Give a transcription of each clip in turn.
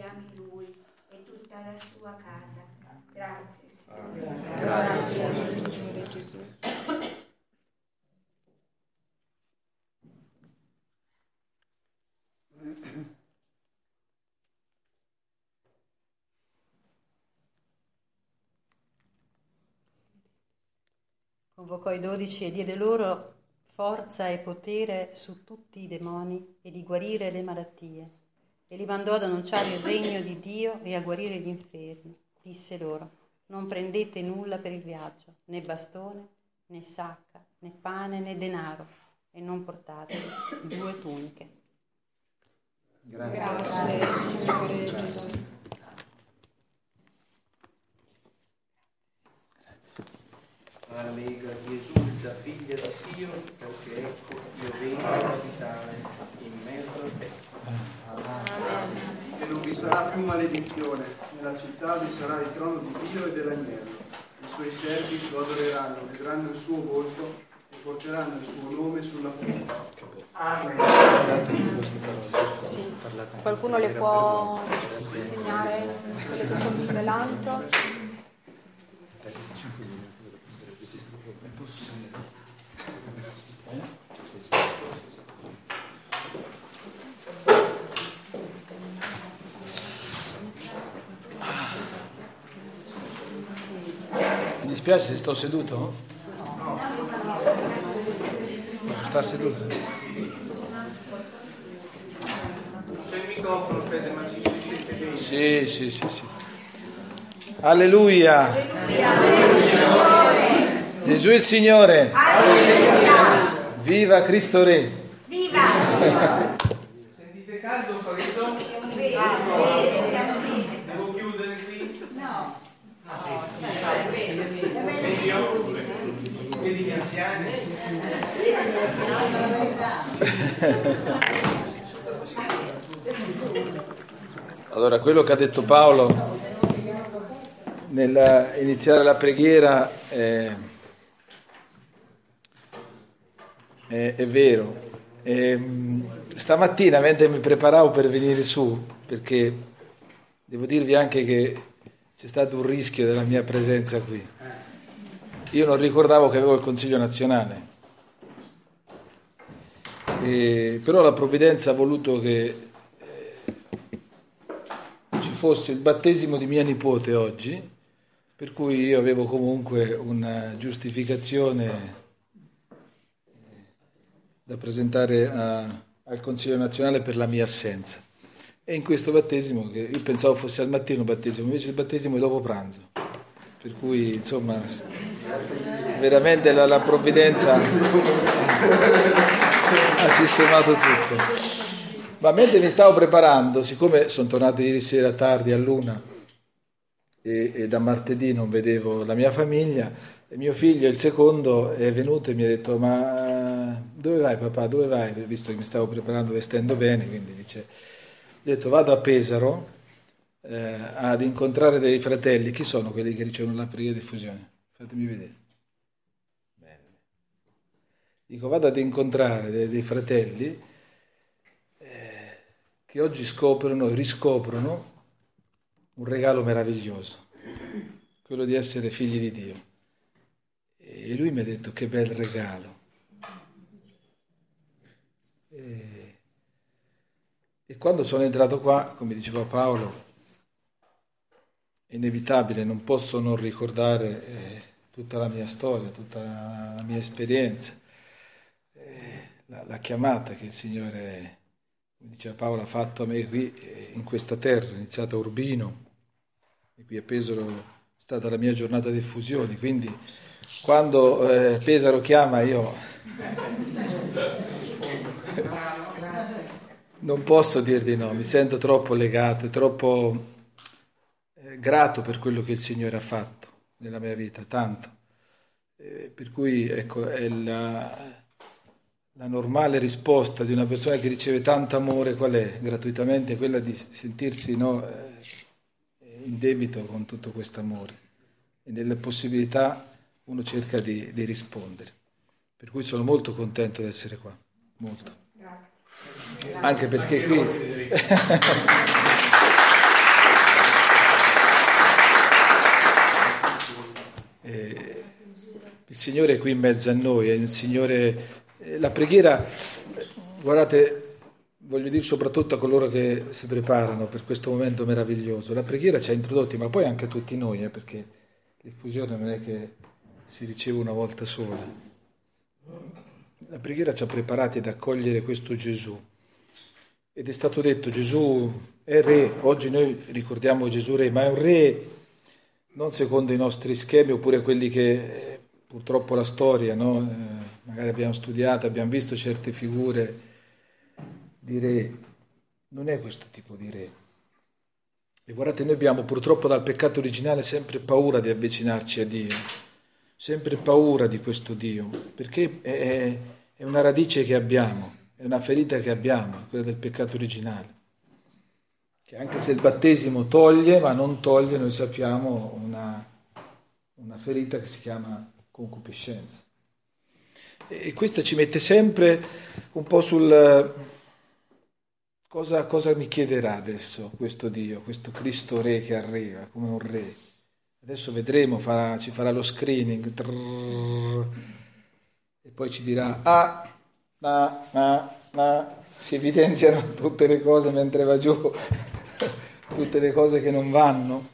chiami Lui e tutta la sua casa. Grazie, Signore. Grazie, Signore Gesù. Convocò i 12 e diede loro forza e potere su tutti i demoni e di guarire le malattie, e li mandò ad annunciare il regno di Dio e a guarire gli infermi. Disse loro: non prendete nulla per il viaggio, né bastone, né sacca, né pane, né denaro, e non portatevi 2 tuniche. Grazie, Signore Gesù. Allegra Gesù, da figlia da Dio, perché ecco io vengo ad abitare in mezzo a te. E non vi sarà più maledizione, nella città vi sarà il trono di Dio e dell'agnello. I suoi servi lo adoreranno, vedranno il suo volto e porteranno il suo nome sulla fronte. Amen. Sì. Qualcuno le può insegnare quelle che sono sull'altro? Mi dispiace se sto seduto? Posso stare seduto? C'è il microfono, Fede, ma ci sente bene? Sì. Alleluia. Gesù è il Signore. Alleluia. Viva Cristo Re. Viva. Sentite caldo, freddo? Devo chiudere qui? No. Meglio? Vedi gli anziani? Allora, quello che ha detto Paolo nell'iniziare la preghiera è vero. Stamattina, mentre mi preparavo per venire su, perché devo dirvi anche che c'è stato un rischio della mia presenza qui, io non ricordavo che avevo il Consiglio nazionale, però la provvidenza ha voluto che ci fosse il battesimo di mia nipote oggi, per cui io avevo comunque una giustificazione da presentare al Consiglio nazionale per la mia assenza. E in questo battesimo, che io pensavo fosse al mattino il battesimo, invece il battesimo è dopo pranzo, per cui insomma veramente la provvidenza ha sistemato tutto. Ma mentre mi stavo preparando, siccome sono tornato ieri sera tardi all'1 e da martedì non vedevo la mia famiglia, e mio figlio, il secondo, è venuto e mi ha detto: ma dove vai papà, dove vai? Visto che mi stavo preparando vestendo bene, quindi dice, ho detto vado a Pesaro ad incontrare dei fratelli. Chi sono quelli che ricevono la preghiera di fusione? Fatemi vedere. Bene. Dico, vado ad incontrare dei fratelli che oggi scoprono e riscoprono un regalo meraviglioso, quello di essere figli di Dio. E lui mi ha detto: che bel regalo. E quando sono entrato qua, come diceva Paolo, è inevitabile, non posso non ricordare tutta la mia storia, tutta la mia esperienza, la chiamata che il Signore, come diceva Paolo, ha fatto a me qui in questa terra. Ho iniziato a Urbino e qui a Pesaro è stata la mia giornata di fusione, quindi quando Pesaro chiama io non posso dir di no, mi sento troppo legato e troppo grato per quello che il Signore ha fatto nella mia vita, tanto. Per cui ecco, è la normale risposta di una persona che riceve tanto amore, qual è? Gratuitamente, quella di sentirsi in debito con tutto questo amore, e nelle possibilità uno cerca di rispondere. Per cui sono molto contento di essere qua, molto. Grazie. Anche perché qui Signore è qui in mezzo a noi, è il Signore. La preghiera, guardate, voglio dire soprattutto a coloro che si preparano per questo momento meraviglioso, la preghiera ci ha introdotti, ma poi anche a tutti noi, perché l'infusione non è che si riceve una volta sola. La preghiera ci ha preparati ad accogliere questo Gesù. Ed è stato detto Gesù è re, oggi noi ricordiamo Gesù re, ma è un re non secondo i nostri schemi oppure quelli che purtroppo la storia, no? Magari abbiamo studiato, abbiamo visto certe figure di re, non è questo tipo di re. E guardate, noi abbiamo purtroppo dal peccato originale sempre paura di avvicinarci a Dio, sempre paura di questo Dio, perché è una radice che abbiamo. È una ferita che abbiamo, quella del peccato originale, che anche se il battesimo toglie, ma non toglie, noi sappiamo, una ferita che si chiama concupiscenza. E questa ci mette sempre un po' sul cosa mi chiederà adesso questo Dio, questo Cristo Re che arriva, come un re. Adesso vedremo, ci farà lo screening, e poi ci dirà, si evidenziano tutte le cose mentre va giù, tutte le cose che non vanno.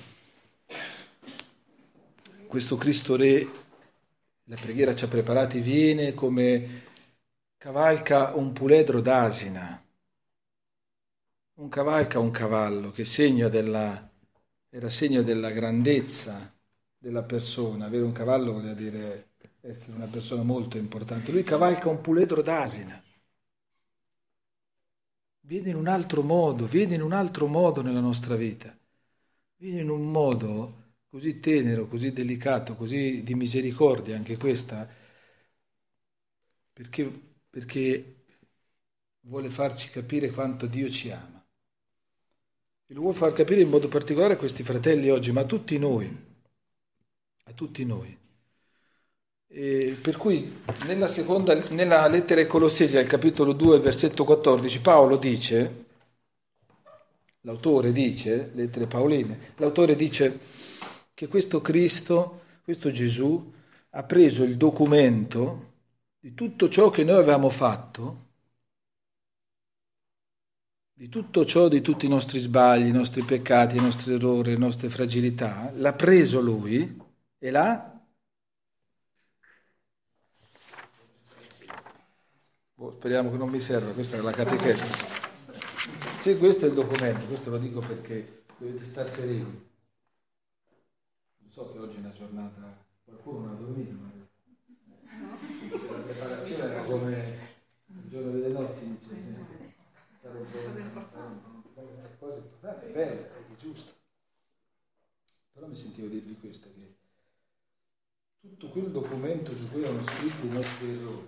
Questo Cristo Re, la preghiera ci ha preparati, viene come cavalca un puledro d'asina, cavalca un cavallo che era segno della grandezza della persona. Avere un cavallo vuol dire essere una persona molto importante. Lui cavalca un puledro d'asina. Viene in un altro modo nella nostra vita. Viene in un modo così tenero, così delicato, così di misericordia, anche questa, perché vuole farci capire quanto Dio ci ama. E lo vuole far capire in modo particolare a questi fratelli oggi, ma a tutti noi. E per cui nella lettera ai Colossesi, al capitolo 2, versetto 14, Paolo dice, l'autore dice, lettere paoline, l'autore dice che questo Cristo, questo Gesù, ha preso il documento di tutto ciò che noi avevamo fatto, di tutto ciò, di tutti i nostri sbagli, i nostri peccati, i nostri errori, le nostre fragilità, l'ha preso lui e l'ha speriamo che non mi serva, questa è la catechesi. Se questo è il documento, questo lo dico perché dovete stare sereni. Non so che oggi è una giornata, qualcuno non ha dormito, ma la preparazione era come il giorno delle nozze, dice, sarà un po' cose importanti, è bello, è giusto. Però mi sentivo dirvi questo, che tutto quel documento su cui erano scritti i nostri errori,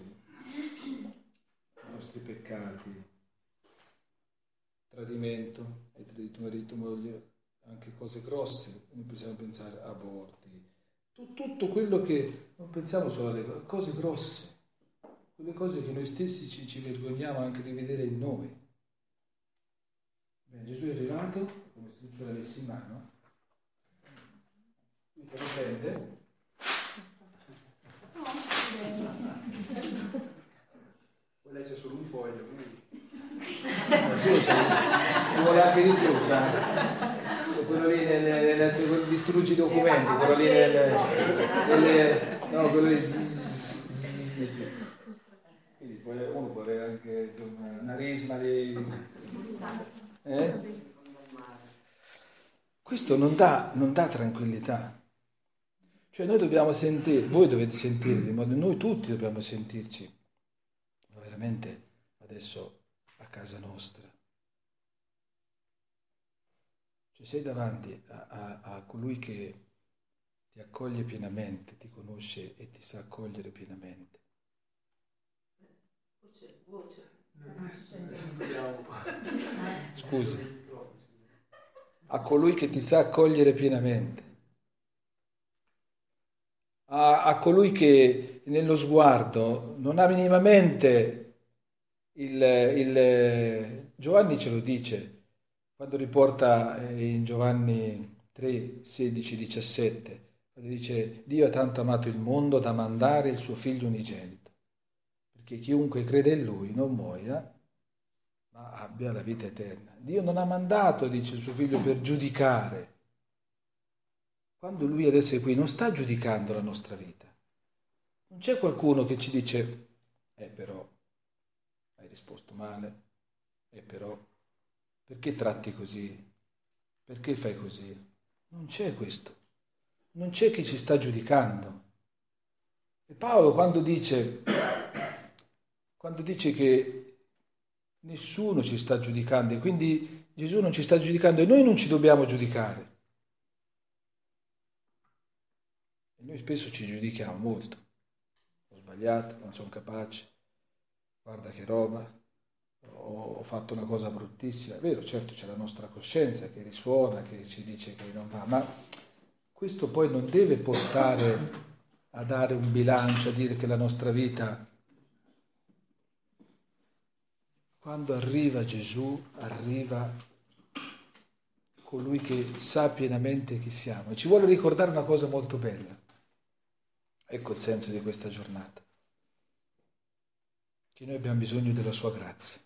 i nostri peccati, tradimento, hai tradito marito, moglie, anche cose grosse, noi possiamo pensare aborti, tutto quello che non pensiamo solo alle cose grosse, quelle cose che noi stessi ci vergogniamo anche di vedere in noi. Bene, Gesù è arrivato, come se tu ce l'avessi in mano, lui te lo prende. Poi lei c'è solo un foglio, quindi. Ci vuole anche di più, quello lì distruggi i documenti, quello lì quello lì quindi uno può avere anche una risma di questo non dà tranquillità. Cioè noi dobbiamo sentire, voi dovete sentirvi, ma noi tutti dobbiamo sentirci veramente adesso a casa nostra. Cioè sei davanti a colui che ti accoglie pienamente, ti conosce e ti sa accogliere pienamente. Scusi. A colui che ti sa accogliere pienamente. A colui che nello sguardo non ha minimamente Giovanni ce lo dice quando riporta in Giovanni 3, 16, 17, Dice, Dio ha tanto amato il mondo da mandare il suo figlio unigenito, perché chiunque crede in lui non muoia, ma abbia la vita eterna. Dio non ha mandato, dice, il suo figlio per giudicare. Quando lui adesso è qui non sta giudicando la nostra vita. Non c'è qualcuno che ci dice, però, hai risposto male, però, perché tratti così? Perché fai così? Non c'è questo. Non c'è chi ci sta giudicando. E Paolo quando dice che nessuno ci sta giudicando e quindi Gesù non ci sta giudicando e noi non ci dobbiamo giudicare. E noi spesso ci giudichiamo molto. Ho sbagliato, non sono capace, guarda che roba, ho fatto una cosa bruttissima. È vero, certo c'è la nostra coscienza che risuona, che ci dice che non va, ma questo poi non deve portare a dare un bilancio, a dire che la nostra vita, quando arriva Gesù, arriva colui che sa pienamente chi siamo. E ci vuole ricordare una cosa molto bella. Ecco il senso di questa giornata. Che noi abbiamo bisogno della sua grazia.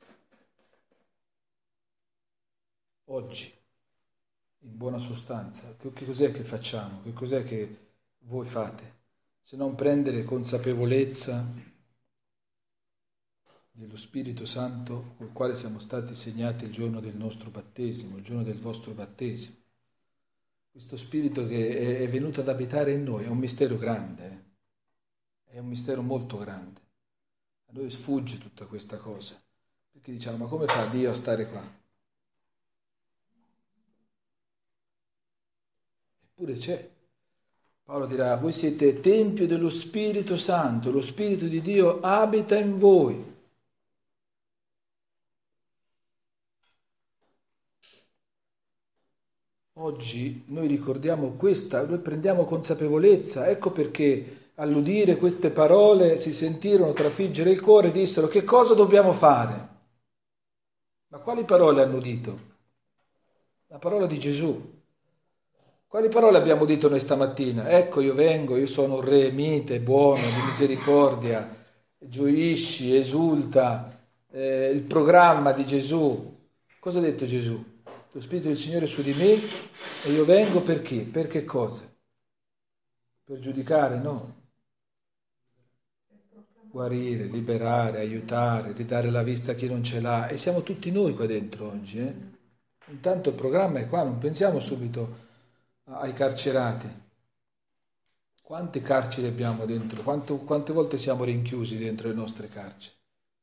Oggi, in buona sostanza, che cos'è che facciamo? Che cos'è che voi fate? Se non prendere consapevolezza dello Spirito Santo col quale siamo stati segnati il giorno del nostro battesimo, il giorno del vostro battesimo. Questo Spirito che è venuto ad abitare in noi è un mistero grande, è un mistero molto grande. A noi sfugge tutta questa cosa, perché diciamo, ma come fa Dio a stare qua? Eppure c'è. Paolo dirà, voi siete tempio dello Spirito Santo, lo Spirito di Dio abita in voi. Oggi noi ricordiamo questa, noi prendiamo consapevolezza, ecco perché all'udire queste parole si sentirono trafiggere il cuore e dissero, che cosa dobbiamo fare? Ma quali parole hanno udito? La parola di Gesù. Quali parole abbiamo udito noi stamattina? Ecco, io vengo, io sono un re mite, buono, di misericordia, gioisci, esulta, il programma di Gesù. Cosa ha detto Gesù? Lo Spirito del Signore è su di me e io vengo per chi? Per che cosa? Per giudicare? No. Guarire, liberare, aiutare, ridare la vista a chi non ce l'ha. E siamo tutti noi qua dentro oggi. Intanto il programma è qua, non pensiamo subito ai carcerati. Quante carceri abbiamo dentro? Quante volte siamo rinchiusi dentro le nostre carceri?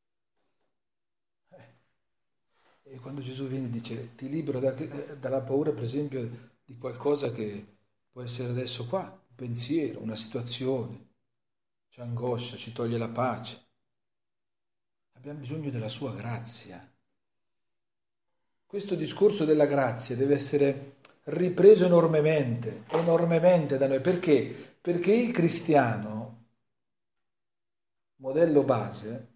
E quando Gesù viene e dice ti libero dalla paura, per esempio, di qualcosa che può essere adesso qua, un pensiero, una situazione, ci angoscia, ci toglie la pace. Abbiamo bisogno della sua grazia. Questo discorso della grazia deve essere ripreso enormemente da noi. Perché? Perché il cristiano, modello base,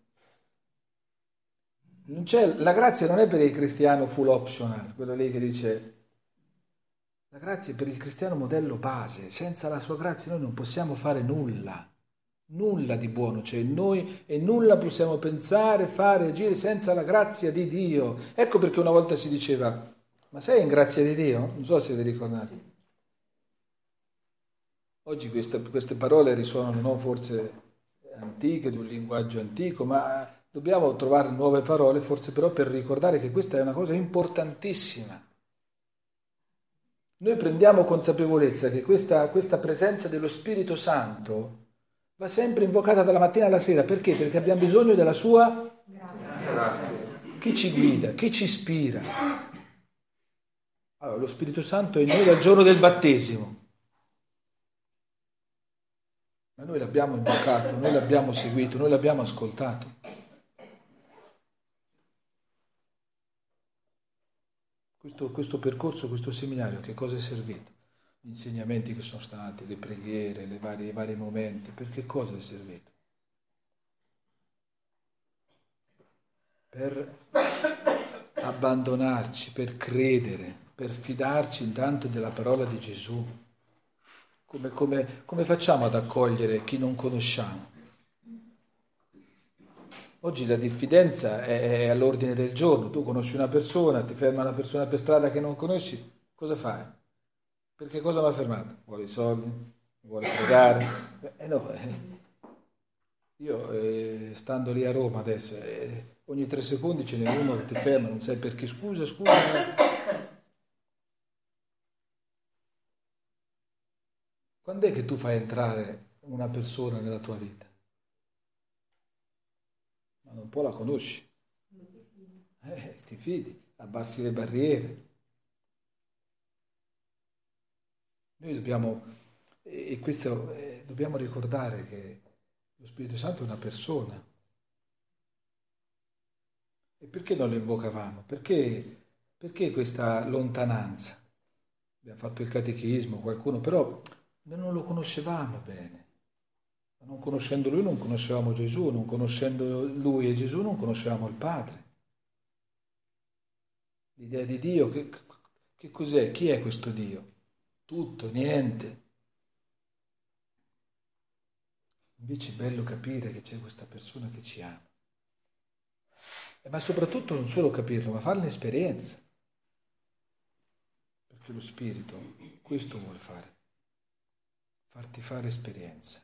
non c'è, la grazia non è per il cristiano full optional, quello lì che dice, la grazia è per il cristiano modello base. Senza la sua grazia noi non possiamo fare nulla di buono c'è in noi e nulla possiamo pensare, fare, agire senza la grazia di Dio. Ecco perché una volta si diceva, ma sei in grazia di Dio? Non so se vi ricordate. Oggi queste parole risuonano non forse antiche, di un linguaggio antico, ma dobbiamo trovare nuove parole, forse però per ricordare che questa è una cosa importantissima. Noi prendiamo consapevolezza che questa presenza dello Spirito Santo va sempre invocata dalla mattina alla sera. Perché? Perché abbiamo bisogno della sua grazia. Chi ci guida, chi ci ispira. Allora, lo Spirito Santo è in noi dal giorno del battesimo. Ma noi l'abbiamo invocato, noi l'abbiamo seguito, noi l'abbiamo ascoltato. Questo percorso, questo seminario, che cosa è servito? Gli insegnamenti che sono stati, le preghiere, i vari momenti, per che cosa è servito? Per abbandonarci, per credere, per fidarci intanto della parola di Gesù. Come facciamo ad accogliere chi non conosciamo? Oggi la diffidenza è all'ordine del giorno. Tu conosci una persona, ti ferma una persona per strada che non conosci, cosa fai? Perché cosa mi ha fermato? Vuole i soldi? Vuole pregare? No. Io stando lì a Roma adesso, ogni 3 secondi ce n'è uno che ti ferma, non sai perché, scusa. Quando è che tu fai entrare una persona nella tua vita? Ma un po' la conosci. Ti fidi, abbassi le barriere. Noi dobbiamo ricordare che lo Spirito Santo è una persona. E perché non lo invocavamo? Perché questa lontananza? Abbiamo fatto il catechismo, qualcuno, però noi non lo conoscevamo bene. Non conoscendo Lui non conoscevamo Gesù, non conoscendo Lui e Gesù non conoscevamo il Padre. L'idea di Dio, che cos'è? Chi è questo Dio? Tutto, niente. Invece è bello capire che c'è questa persona che ci ama. Ma soprattutto non solo capirlo, ma farne esperienza. Perché lo Spirito questo vuole fare. Farti fare esperienza.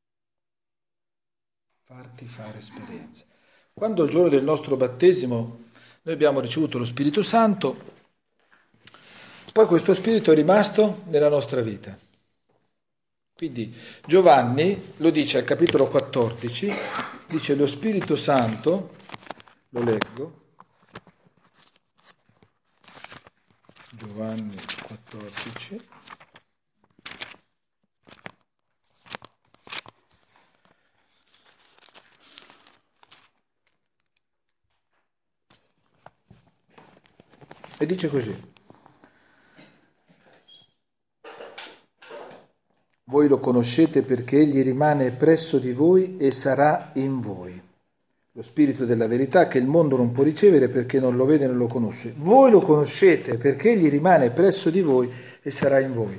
Farti fare esperienza. Quando il giorno del nostro battesimo noi abbiamo ricevuto lo Spirito Santo, poi questo Spirito è rimasto nella nostra vita. Quindi Giovanni lo dice al capitolo 14, dice lo Spirito Santo, lo leggo, Giovanni 14, e dice così: voi lo conoscete perché egli rimane presso di voi e sarà in voi. Lo Spirito della verità che il mondo non può ricevere perché non lo vede e non lo conosce. Voi lo conoscete perché egli rimane presso di voi e sarà in voi.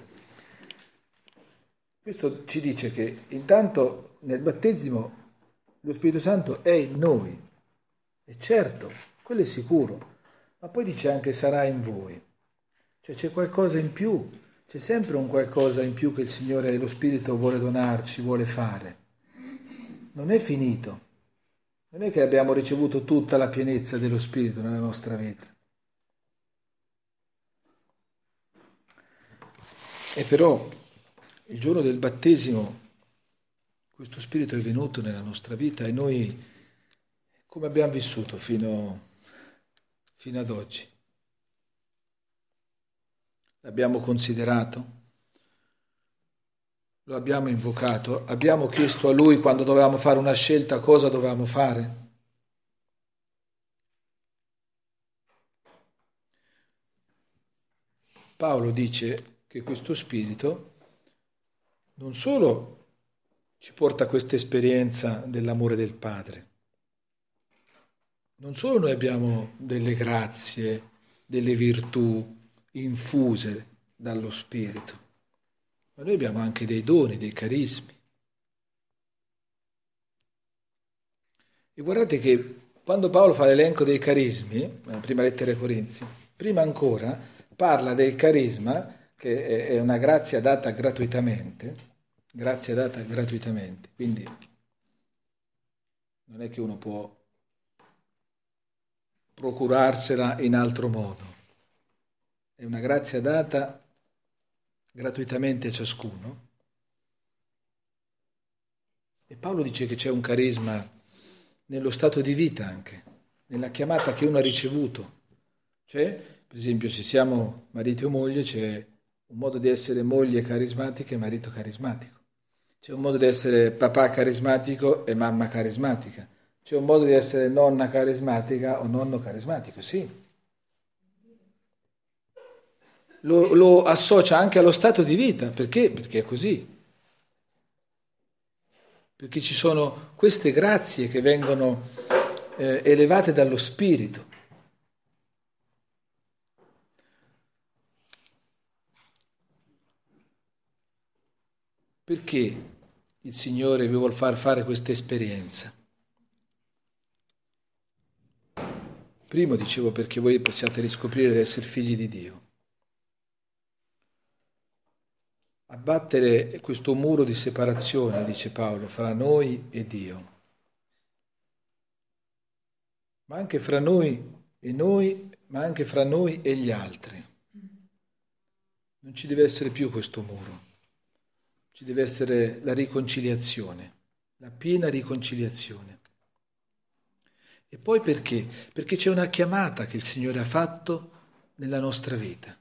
Questo ci dice che intanto nel battesimo lo Spirito Santo è in noi. E certo, quello è sicuro. Ma poi dice anche sarà in voi. Cioè c'è qualcosa in più. C'è sempre un qualcosa in più che il Signore e lo Spirito vuole donarci, vuole fare. Non è finito. Non è che abbiamo ricevuto tutta la pienezza dello Spirito nella nostra vita. E però il giorno del battesimo questo Spirito è venuto nella nostra vita e noi come abbiamo vissuto fino ad oggi? L'abbiamo considerato? Lo abbiamo invocato? Abbiamo chiesto a Lui quando dovevamo fare una scelta cosa dovevamo fare? Paolo dice che questo Spirito non solo ci porta a questa esperienza dell'amore del Padre, non solo noi abbiamo delle grazie, delle virtù infuse dallo Spirito, ma noi abbiamo anche dei doni, dei carismi. E guardate che quando Paolo fa l'elenco dei carismi, nella prima lettera ai Corinzi, prima ancora parla del carisma, che è una grazia data gratuitamente, quindi non è che uno può procurarsela in altro modo. È una grazia data gratuitamente a ciascuno. E Paolo dice che c'è un carisma nello stato di vita anche, nella chiamata che uno ha ricevuto. Cioè, per esempio, se siamo marito o moglie, c'è un modo di essere moglie carismatica e marito carismatico. C'è un modo di essere papà carismatico e mamma carismatica. C'è un modo di essere nonna carismatica o nonno carismatico, sì. Lo associa anche allo stato di vita, perché? Perché è così. Perché ci sono queste grazie che vengono elevate dallo Spirito. perché il Signore vi vuol far fare questa esperienza? Primo dicevo perché voi possiate riscoprire di essere figli di Dio. Abbattere questo muro di separazione, dice Paolo, fra noi e Dio. Ma anche fra noi, ma anche fra noi e gli altri. Non ci deve essere più questo muro. Ci deve essere la riconciliazione, la piena riconciliazione. E poi perché? Perché c'è una chiamata che il Signore ha fatto nella nostra vita.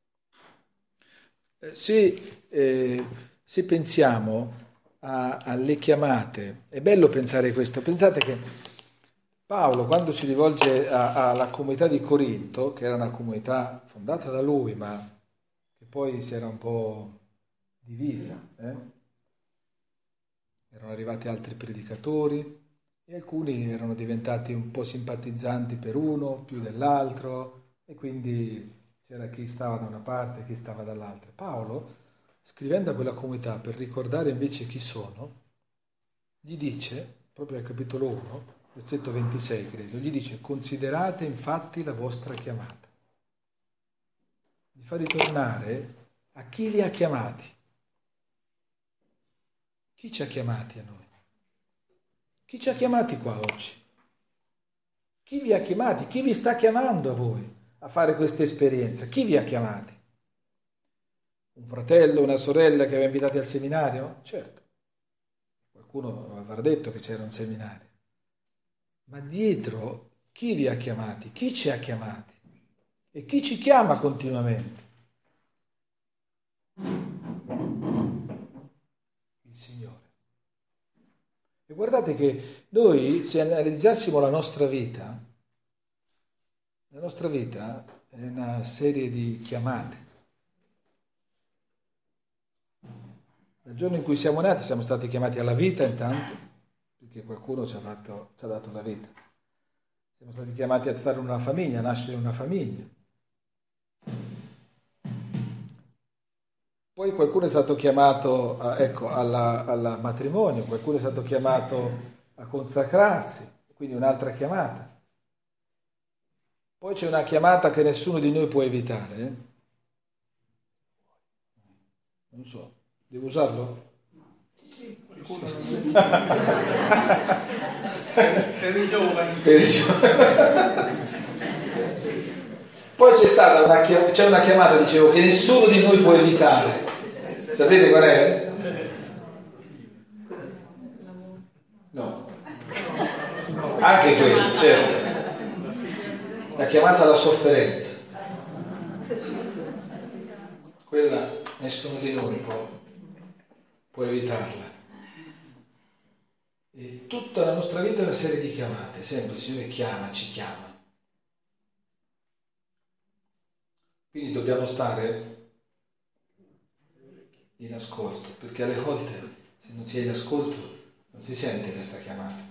Se pensiamo alle chiamate, è bello pensare questo. Pensate che Paolo, quando si rivolge alla comunità di Corinto, che era una comunità fondata da lui, ma che poi si era un po' divisa, erano arrivati altri predicatori e alcuni erano diventati un po' simpatizzanti per uno più dell'altro e quindi c'era chi stava da una parte e chi stava dall'altra. Paolo, scrivendo a quella comunità per ricordare invece chi sono, gli dice, proprio al capitolo 1, versetto 26 credo, gli dice: considerate infatti la vostra chiamata. Gli fa ritornare a chi li ha chiamati. Chi ci ha chiamati a noi? Chi ci ha chiamati qua oggi? Chi vi ha chiamati? Chi vi sta chiamando a voi a fare questa esperienza? Chi vi ha chiamati? Un fratello, una sorella che aveva invitati al seminario? Certo. Qualcuno avrà detto che c'era un seminario. Ma dietro chi vi ha chiamati? Chi ci ha chiamati? E chi ci chiama continuamente? Il Signore. E guardate che noi, se analizzassimo la nostra vita è una serie di chiamate. Dal giorno in cui siamo nati siamo stati chiamati alla vita intanto, perché qualcuno ci ha dato la vita. Siamo stati chiamati a stare in una famiglia, a nascere in una famiglia. Poi qualcuno è stato chiamato al matrimonio, qualcuno è stato chiamato a consacrarsi, quindi un'altra chiamata. Poi c'è una chiamata che nessuno di noi può evitare. Non so, devo usarlo? Sì, Per i giovani. Poi c'è una chiamata, dicevo, che nessuno di noi può evitare. Sapete qual è? No. Anche quella, certo. La chiamata alla sofferenza. Quella nessuno di noi può evitarla. E tutta la nostra vita è una serie di chiamate, sempre il Signore ci chiama. Quindi dobbiamo stare in ascolto, perché alle volte se non si è in ascolto non si sente questa chiamata.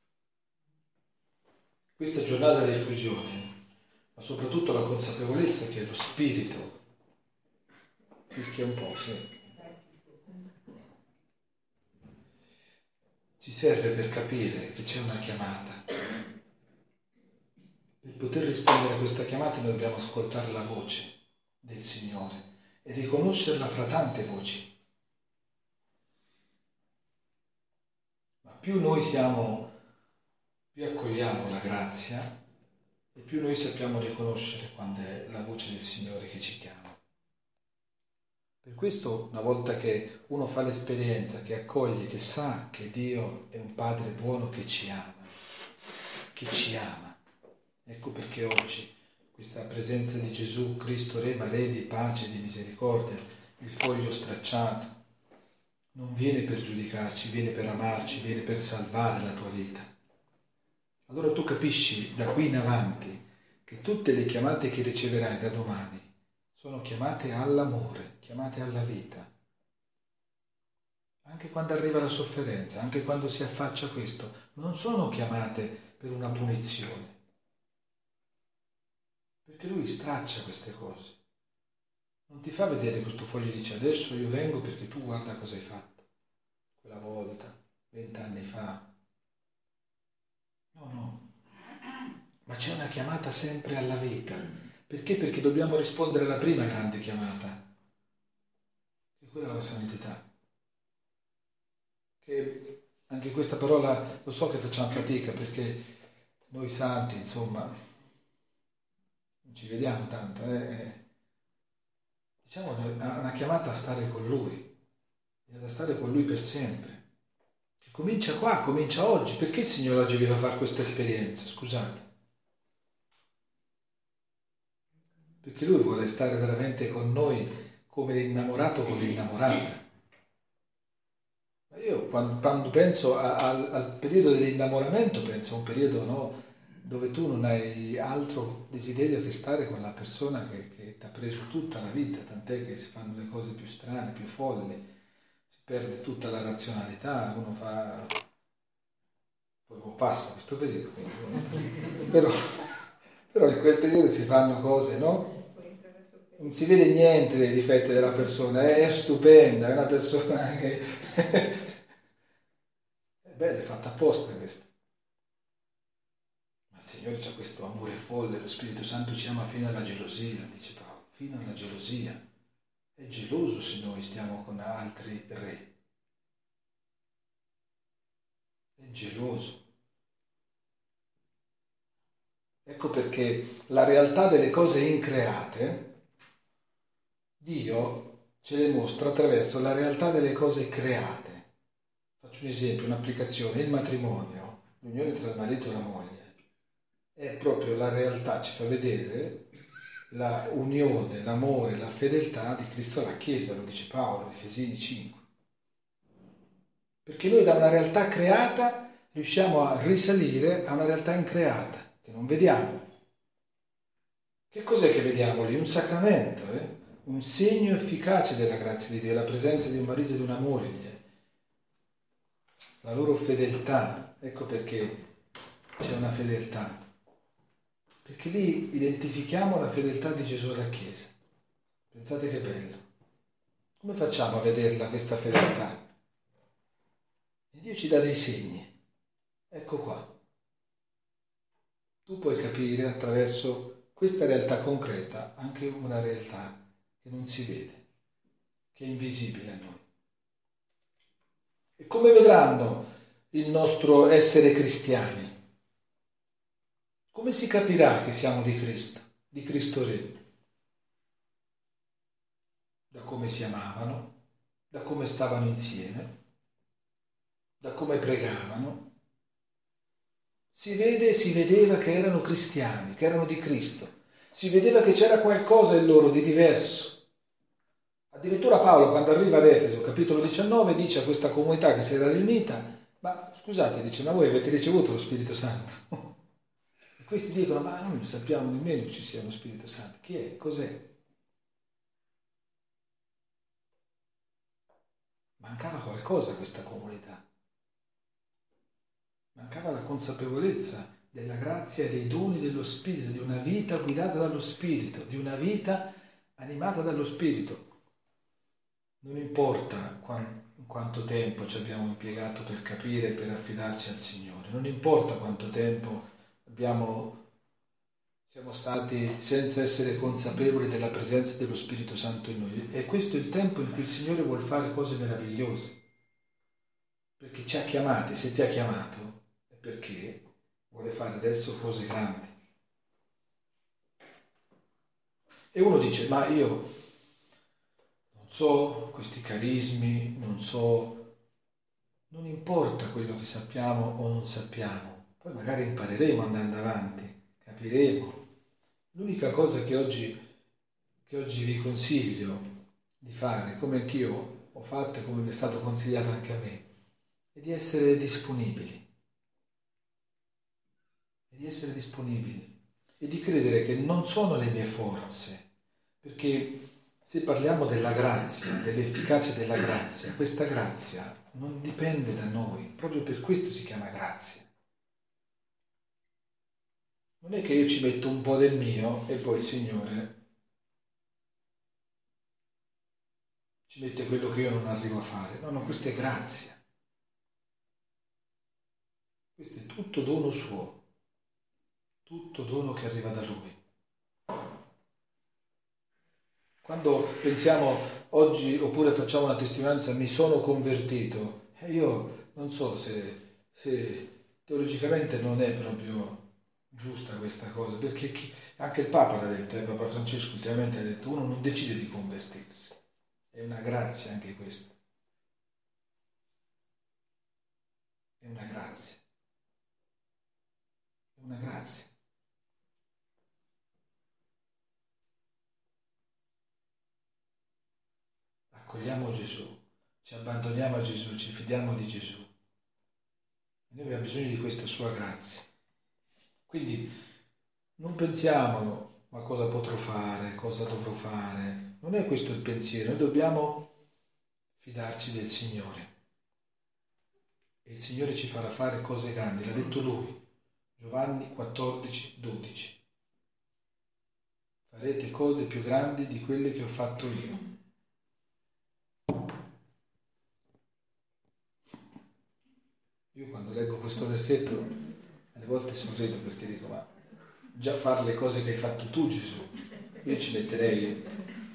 Questa giornata di fusione, ma soprattutto la consapevolezza che lo Spirito fischia un po', sì. Ci serve per capire che c'è una chiamata. Per poter rispondere a questa chiamata noi dobbiamo ascoltare la voce del Signore e riconoscerla fra tante voci. Ma più noi più accogliamo la grazia e più noi sappiamo riconoscere quando è la voce del Signore che ci chiama. Per questo, una volta che uno fa l'esperienza, che accoglie, che sa che Dio è un Padre buono che ci ama, ecco perché oggi questa presenza di Gesù Cristo, Re, ma Re di pace e di misericordia, il foglio stracciato, non viene per giudicarci, viene per amarci, viene per salvare la tua vita. Allora tu capisci da qui in avanti che tutte le chiamate che riceverai da domani sono chiamate all'amore, chiamate alla vita. Anche quando arriva la sofferenza, anche quando si affaccia questo, non sono chiamate per una punizione. Perché lui straccia queste cose. Non ti fa vedere questo foglio e dice: adesso io vengo perché tu guarda cosa hai fatto. 20 anni fa. No. Ma c'è una chiamata sempre alla vita. Perché? Perché dobbiamo rispondere alla prima grande chiamata, che è quella della santità. Che anche questa parola lo so che facciamo fatica, perché noi santi, insomma, non ci vediamo tanto. Diciamo una chiamata a stare con Lui, a stare con Lui per sempre. Che comincia qua, comincia oggi. Perché il Signore oggi vi fa fare questa esperienza? Scusate. Perché Lui vuole stare veramente con noi come l'innamorato con l'innamorata. Io quando penso al periodo dell'innamoramento, penso a un periodo, no, dove tu non hai altro desiderio che stare con la persona che ti ha preso tutta la vita, tant'è che si fanno le cose più strane, più folli, si perde tutta la razionalità, uno fa... poi passa questo periodo, però in quel periodo si fanno cose, no? Non si vede niente dei difetti della persona, è stupenda, è una persona che... è fatta apposta questa. Ma il Signore c'ha questo amore folle, lo Spirito Santo ci ama fino alla gelosia, dice Paolo, fino alla gelosia. È geloso se noi stiamo con altri re. È geloso. Ecco perché la realtà delle cose increate, Dio ce le mostra attraverso la realtà delle cose create. Faccio un esempio, un'applicazione. Il matrimonio, l'unione tra il marito e la moglie, è proprio la realtà, ci fa vedere la unione, l'amore, la fedeltà di Cristo alla Chiesa, lo dice Paolo, Efesini 5. Perché noi da una realtà creata riusciamo a risalire a una realtà increata, che non vediamo. Che cos'è che vediamo lì? Un sacramento, un segno efficace della grazia di Dio, la presenza di un marito e di una moglie, la loro fedeltà. Ecco perché c'è una fedeltà, perché lì identifichiamo la fedeltà di Gesù alla Chiesa. Pensate che bello. Come facciamo a vederla questa fedeltà? E Dio ci dà dei segni. Ecco qua. Tu puoi capire attraverso questa realtà concreta anche una realtà che non si vede, che è invisibile a noi. E come vedranno il nostro essere cristiani? Come si capirà che siamo di Cristo Re? Da come si amavano, da come stavano insieme, da come pregavano. Si vedeva che erano cristiani, che erano di Cristo. Si vedeva che c'era qualcosa in loro di diverso. Addirittura Paolo, quando arriva ad Efeso, capitolo 19, dice a questa comunità che si era riunita: ma scusate, dice, ma voi avete ricevuto lo Spirito Santo? E questi dicono: ma noi non sappiamo nemmeno che ci sia lo Spirito Santo. Chi è? Cos'è? Mancava qualcosa a questa comunità. Mancava la consapevolezza della grazia e dei doni dello Spirito, di una vita guidata dallo Spirito, di una vita animata dallo Spirito. Non importa quanto tempo ci abbiamo impiegato per capire e per affidarci al Signore, non importa quanto tempo siamo stati senza essere consapevoli della presenza dello Spirito Santo in noi. E questo è il tempo in cui il Signore vuole fare cose meravigliose, perché ci ha chiamati. Se ti ha chiamato è perché vuole fare adesso cose grandi. E uno dice: ma io non so questi carismi, non importa quello che sappiamo o non sappiamo, poi magari impareremo andando avanti, capiremo. L'unica cosa che oggi vi consiglio di fare, come anch'io ho fatto e come mi è stato consigliato anche a me, è di essere disponibili. E di credere che non sono le mie forze, perché se parliamo della grazia, dell'efficacia della grazia, questa grazia non dipende da noi, proprio per questo si chiama grazia. Non è che io ci metto un po' del mio e poi il Signore ci mette quello che io non arrivo a fare. No, questa è grazia. tutto dono suo, tutto dono che arriva da Lui. Quando pensiamo oggi, oppure facciamo una testimonianza, mi sono convertito, io non so se teologicamente non è proprio giusta questa cosa, perché anche il Papa l'ha detto, Papa Francesco ultimamente ha detto, uno non decide di convertirsi, è una grazia anche questa, è una grazia, è una grazia. Accogliamo Gesù, ci abbandoniamo a Gesù, ci fidiamo di Gesù. Noi abbiamo bisogno di questa sua grazia. Quindi non pensiamo ma cosa potrò fare, cosa dovrò fare. Non è questo il pensiero, noi dobbiamo fidarci del Signore. E il Signore ci farà fare cose grandi, l'ha detto Lui. Giovanni 14, 12. Farete cose più grandi di quelle che ho fatto io. Io quando leggo questo versetto alle volte sorrido perché dico, ma già fare le cose che hai fatto tu, Gesù, io ci metterei,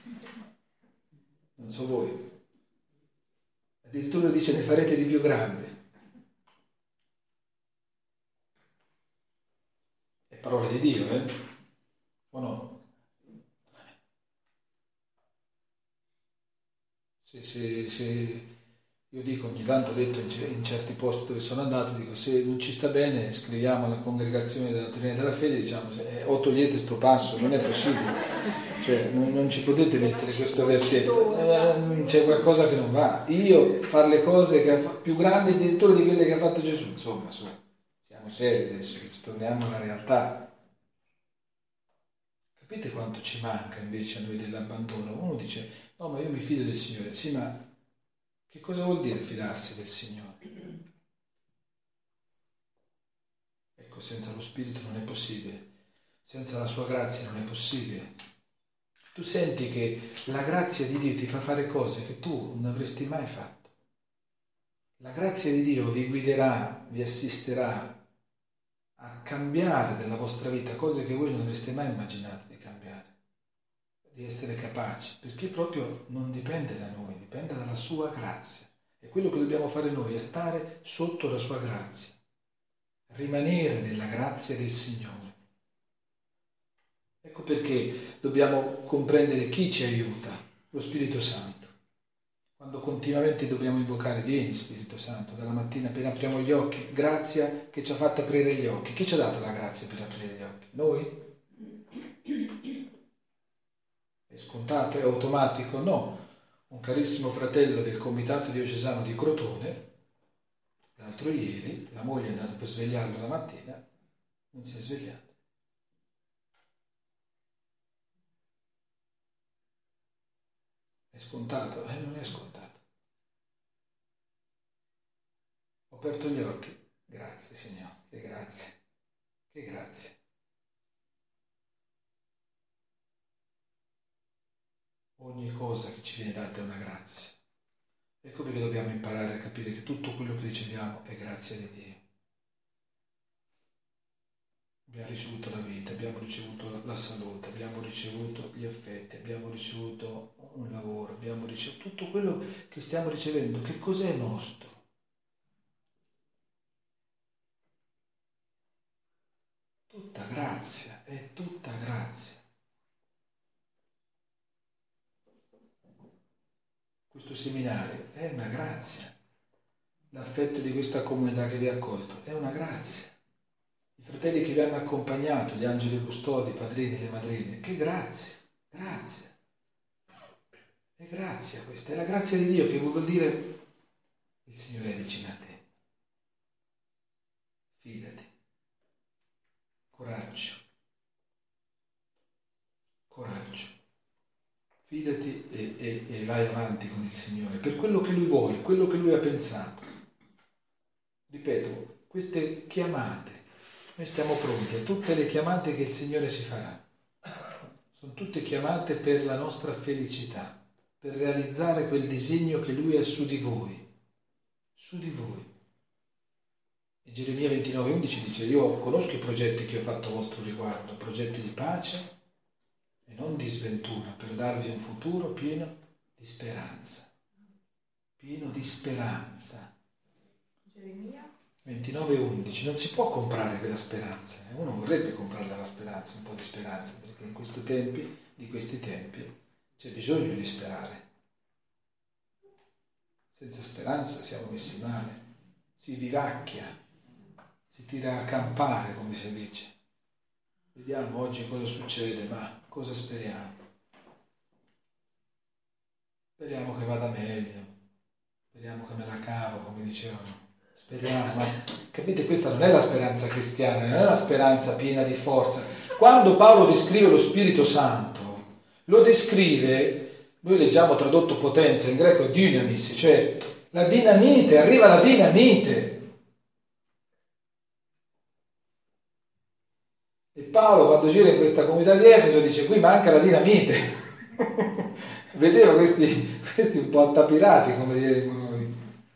non so voi, addirittura dice ne farete di più grande. È parola di Dio, o no? Se io dico, ogni tanto ho detto in certi posti dove sono andato, dico, se non ci sta bene scriviamo alla congregazione della dottrina della fede, diciamo, o togliete sto passo, non è possibile, cioè non ci potete mettere questo versetto, c'è qualcosa che non va. Io fare le cose più grandi addirittura di quelle che ha fatto Gesù, insomma, siamo seri adesso, che ci torniamo alla realtà. Capite quanto ci manca invece a noi dell'abbandono? Uno dice, no, ma io mi fido del Signore, sì, ma che cosa vuol dire fidarsi del Signore? Ecco, senza lo Spirito non è possibile, senza la sua grazia non è possibile. Tu senti che la grazia di Dio ti fa fare cose che tu non avresti mai fatto. La grazia di Dio vi guiderà, vi assisterà a cambiare nella vostra vita cose che voi non avreste mai immaginato di cambiare, di essere capaci, perché proprio non dipende da noi, dipende dalla sua grazia. E quello che dobbiamo fare noi è stare sotto la sua grazia, rimanere nella grazia del Signore. Ecco perché dobbiamo comprendere chi ci aiuta, lo Spirito Santo. Quando continuamente dobbiamo invocare, vieni Spirito Santo, dalla mattina appena apriamo gli occhi, grazia che ci ha fatto aprire gli occhi. Chi ci ha dato la grazia per aprire gli occhi? Noi? È scontato, è automatico? No. Un carissimo fratello del comitato diocesano di Crotone, l'altro ieri, la moglie è andata per svegliarlo la mattina, non si è svegliato. È scontato? Non è scontato. Ho aperto gli occhi, grazie Signore, che grazie, che grazie. Ogni cosa che ci viene data è una grazia. Ecco perché dobbiamo imparare a capire che tutto quello che riceviamo è grazia di Dio. Abbiamo ricevuto la vita, abbiamo ricevuto la salute, abbiamo ricevuto gli affetti, abbiamo ricevuto un lavoro, abbiamo ricevuto tutto quello che stiamo ricevendo. Che cos'è nostro? Tutta grazia, è tutta grazia. Questo seminario è una grazia. L'affetto di questa comunità che vi ha accolto è una grazia. I fratelli che vi hanno accompagnato, gli angeli custodi, i padrini, le madrine, che grazia, grazia. È grazia questa, è la grazia di Dio che vuol dire il Signore è vicino a te. Fidati. Coraggio. Coraggio. Fidati e vai avanti con il Signore, per quello che Lui vuole, quello che Lui ha pensato. Ripeto, queste chiamate, noi stiamo pronti a tutte le chiamate che il Signore ci farà. Sono tutte chiamate per la nostra felicità, per realizzare quel disegno che Lui ha su di voi. Su di voi. E Geremia 29,11 dice: io conosco i progetti che ho fatto a vostro riguardo, progetti di pace e non di sventura, per darvi un futuro pieno di speranza. Pieno di speranza. Geremia 29,11. Non si può comprare quella speranza. Uno vorrebbe comprare la speranza, un po' di speranza, perché in questi tempi c'è bisogno di sperare. Senza speranza siamo messi male, si vivacchia, si tira a campare, come si dice. Vediamo oggi cosa succede, ma cosa speriamo? Speriamo che vada meglio, speriamo che me la cavo, come dicevano. Speriamo, ma capite, questa non è la speranza cristiana, non è la speranza piena di forza. Quando Paolo descrive lo Spirito Santo, lo descrive, noi leggiamo tradotto potenza, in greco dynamis, cioè la dinamite, arriva la dinamite. E Paolo, quando gira in questa comunità di Efeso, dice: qui manca la dinamite. Vedeva questi un po' attapirati, come diremmo noi.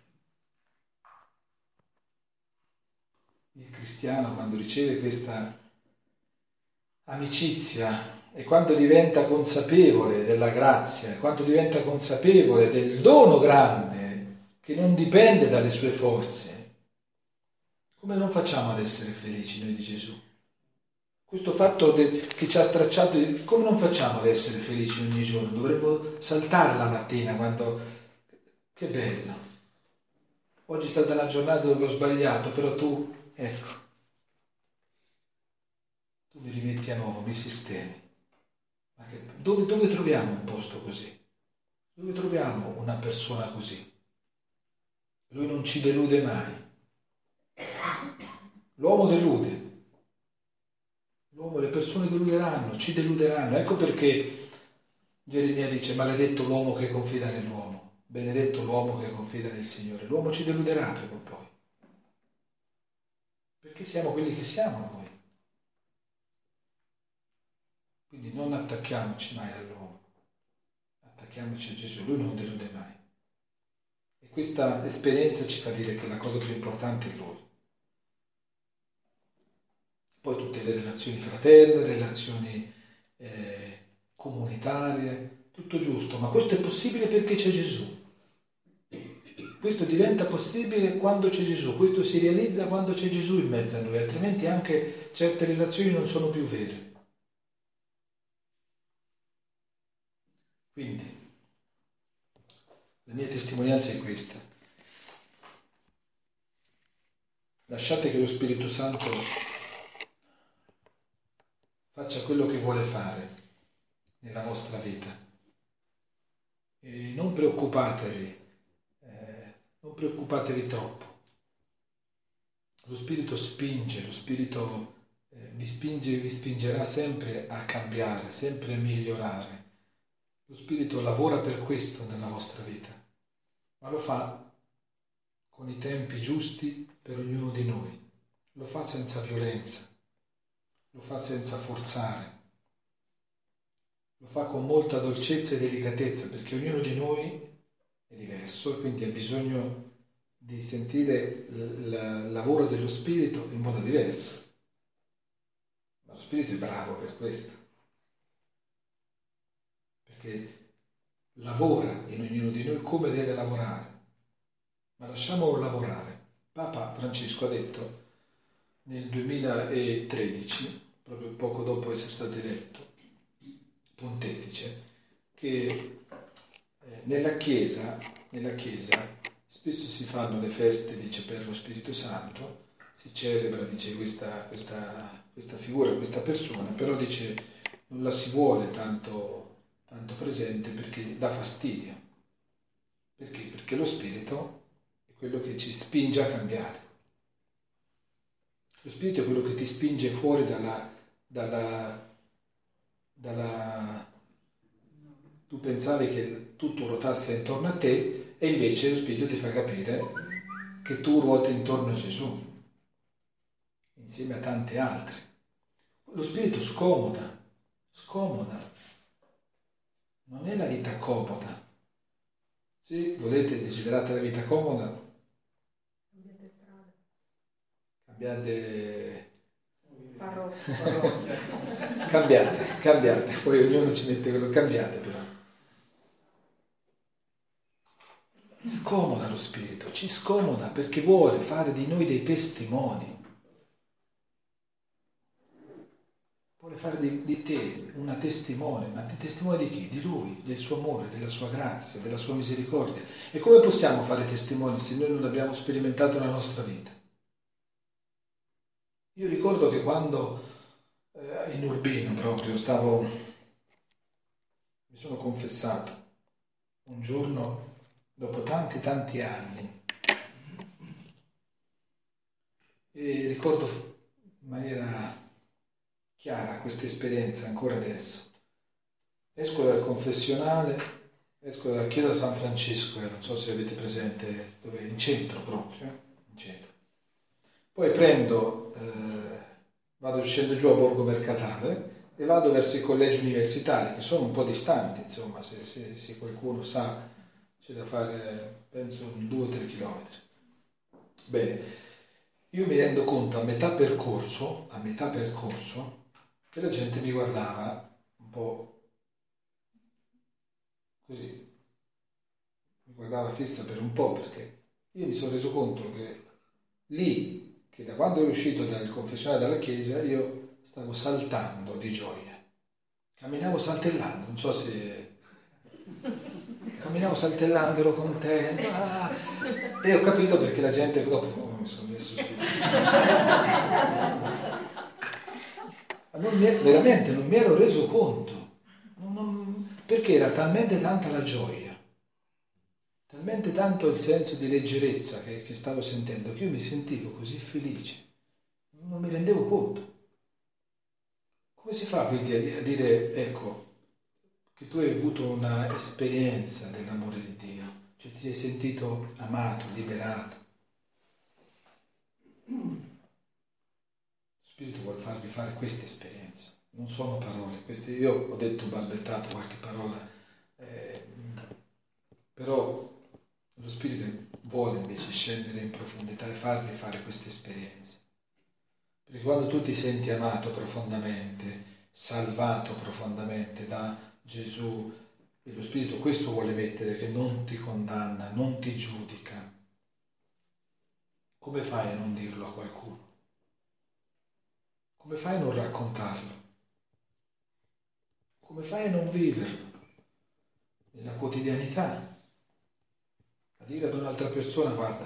Il cristiano, quando riceve questa amicizia e quando diventa consapevole della grazia, quando diventa consapevole del dono grande che non dipende dalle sue forze, come non facciamo ad essere felici noi di Gesù? Questo fatto che ci ha stracciato, come non facciamo ad essere felici ogni giorno? Dovremmo saltare la mattina quando... Che bello! Oggi è stata una giornata dove ho sbagliato, però tu, ecco, tu mi rimetti a nuovo, mi sistemi. Ma dove troviamo un posto così? Dove troviamo una persona così? Lui non ci delude mai. L'uomo delude. L'uomo, le persone deluderanno, ci deluderanno. Ecco perché Geremia dice: maledetto l'uomo che confida nell'uomo, benedetto l'uomo che confida nel Signore. L'uomo ci deluderà prima o poi. Perché siamo quelli che siamo noi. Quindi non attacchiamoci mai all'uomo, attacchiamoci a Gesù, lui non delude mai. E questa esperienza ci fa dire che la cosa più importante è lui. Poi tutte le relazioni fraterne, relazioni comunitarie, tutto giusto, ma questo è possibile perché c'è Gesù. Questo diventa possibile quando c'è Gesù, questo si realizza quando c'è Gesù in mezzo a noi, altrimenti anche certe relazioni non sono più vere. Quindi, la mia testimonianza è questa. Lasciate che lo Spirito Santo faccia quello che vuole fare nella vostra vita. E non preoccupatevi troppo. Lo Spirito spinge, lo Spirito vi spingerà sempre a cambiare, sempre a migliorare. Lo Spirito lavora per questo nella vostra vita, ma lo fa con i tempi giusti per ognuno di noi. Lo fa senza violenza, lo fa senza forzare, lo fa con molta dolcezza e delicatezza, perché ognuno di noi è diverso e quindi ha bisogno di sentire il lavoro dello Spirito in modo diverso. Ma lo Spirito è bravo per questo, perché lavora in ognuno di noi come deve lavorare, ma lasciamolo lavorare. Papa Francesco ha detto nel 2013, proprio poco dopo essere stato eletto pontefice, che nella Chiesa spesso si fanno le feste, dice, per lo Spirito Santo, si celebra, dice, questa figura, questa persona, però dice non la si vuole tanto presente perché dà fastidio. Perché? Perché lo Spirito è quello che ci spinge a cambiare. Lo Spirito è quello che ti spinge fuori dalla tu pensavi che tutto ruotasse intorno a te e invece lo Spirito ti fa capire che tu ruoti intorno a Gesù insieme a tanti altri. Lo Spirito scomoda, non è la vita comoda. Se volete, desiderate la vita comoda, cambiate, poi ognuno ci mette quello, cambiate però. Scomoda lo Spirito, ci scomoda perché vuole fare di noi dei testimoni. Vuole fare di te una testimone, ma testimone di chi? Di Lui, del suo amore, della sua grazia, della sua misericordia. E come possiamo fare testimoni se noi non l'abbiamo sperimentato nella nostra vita? Io ricordo che quando in Urbino proprio mi sono confessato un giorno dopo tanti anni e ricordo in maniera chiara questa esperienza ancora adesso. Esco dal confessionale, esco dalla chiesa San Francesco, non so se avete presente, dove in centro proprio, in centro. Poi vado scendo giù a Borgo Mercatale e vado verso i collegi universitari, che sono un po' distanti, insomma, se qualcuno sa, c'è da fare, penso, 2 o 3 chilometri. Bene, io mi rendo conto a metà percorso, che la gente mi guardava un po' così, mi guardava fissa per un po', perché io mi sono reso conto che lì, che da quando ero uscito dal confessionale dalla chiesa, io stavo saltando di gioia. Camminavo saltellando, non so se... Camminavo saltellando, ero contento. E ho capito perché la gente dopo mi sono messo su. Veramente non mi ero reso conto. Perché era talmente tanta la gioia, talmente tanto il senso di leggerezza che stavo sentendo, che io mi sentivo così felice. Non mi rendevo conto. Come si fa quindi a dire, ecco, che tu hai avuto una esperienza dell'amore di Dio, cioè ti sei sentito amato, liberato? Lo Spirito vuole farvi fare queste esperienze, non sono parole. Io ho detto, balbettato qualche parola, però lo Spirito vuole invece scendere in profondità e farvi fare queste esperienze. Perché quando tu ti senti amato profondamente, salvato profondamente da Gesù e lo Spirito questo vuole mettere, che non ti condanna, non ti giudica, come fai a non dirlo a qualcuno? Come fai a non raccontarlo? Come fai a non viverlo nella quotidianità? A dire ad un'altra persona, guarda,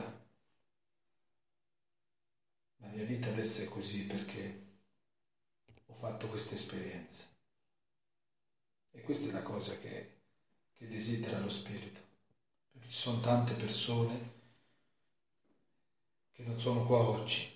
la mia vita adesso è così perché ho fatto questa esperienza. E questa è la cosa che desidera lo Spirito. Perché ci sono tante persone che non sono qua oggi,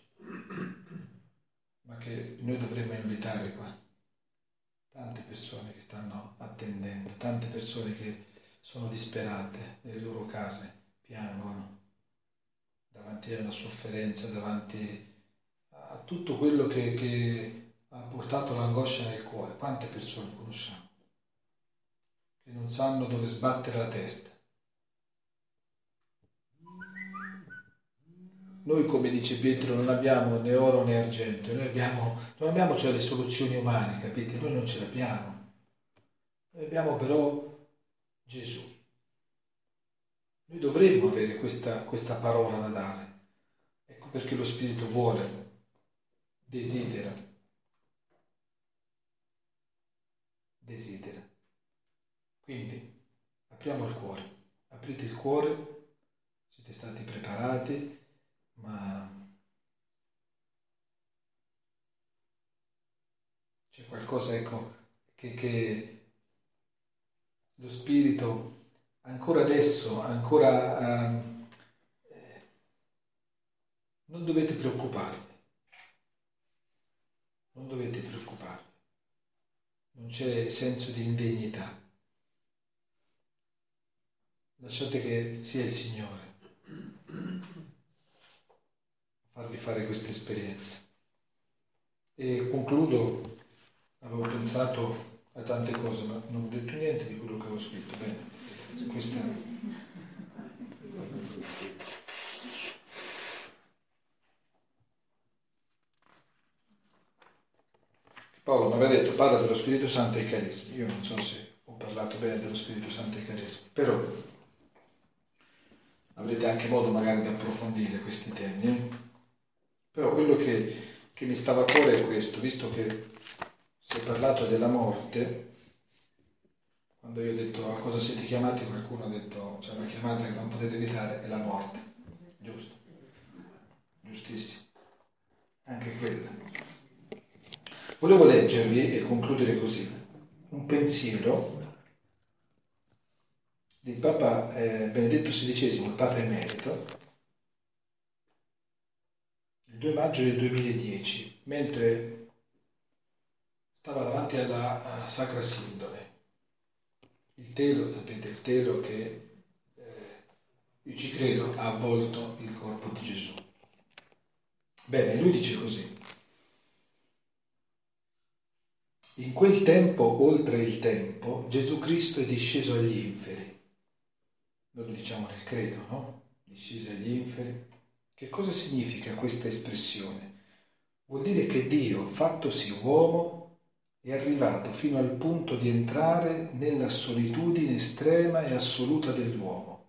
ma che noi dovremmo invitare qua. Tante persone che stanno attendendo, tante persone che sono disperate nelle loro case, piangono davanti alla sofferenza, davanti a tutto quello che ha portato l'angoscia nel cuore. Quante persone conosciamo che non sanno dove sbattere la testa? Noi, come dice Pietro, non abbiamo né oro né argento, non abbiamo cioè le soluzioni umane, capite? Noi non ce l'abbiamo. Noi abbiamo però Gesù. Noi dovremmo avere questa parola da dare. Ecco perché lo Spirito vuole, desidera. Quindi apriamo il cuore, aprite il cuore, siete stati preparati, ma c'è qualcosa, ecco, che lo Spirito ancora adesso, non dovete preoccuparvi, non c'è senso di indegnità. Lasciate che sia il Signore a farvi fare questa esperienza. E concludo, avevo pensato a tante cose, ma non ho detto niente di quello che avevo scritto. Bene, questa Paolo mi aveva detto parla dello Spirito Santo e i carismi. Io non so se ho parlato bene dello Spirito Santo e i carismi, però avrete anche modo magari di approfondire questi temi. Però quello che mi stava a cuore è questo, visto che si è parlato della morte. Quando io ho detto a cosa siete chiamati, qualcuno ha detto c'è una chiamata che non potete evitare, è la morte. Giusto? Giustissimo. Anche quella. Volevo leggervi e concludere così un pensiero di Papa Benedetto XVI, il Papa Emerito, il 2 maggio del 2010, mentre stava davanti alla Sacra Sindone. Il telo, sapete, il telo che, io ci credo, ha avvolto il corpo di Gesù. Bene, lui dice così. In quel tempo, oltre il tempo, Gesù Cristo è disceso agli inferi. Noi lo diciamo nel credo, no? Disceso agli inferi. Che cosa significa questa espressione? Vuol dire che Dio, fattosi uomo, è arrivato fino al punto di entrare nella solitudine estrema e assoluta dell'uomo.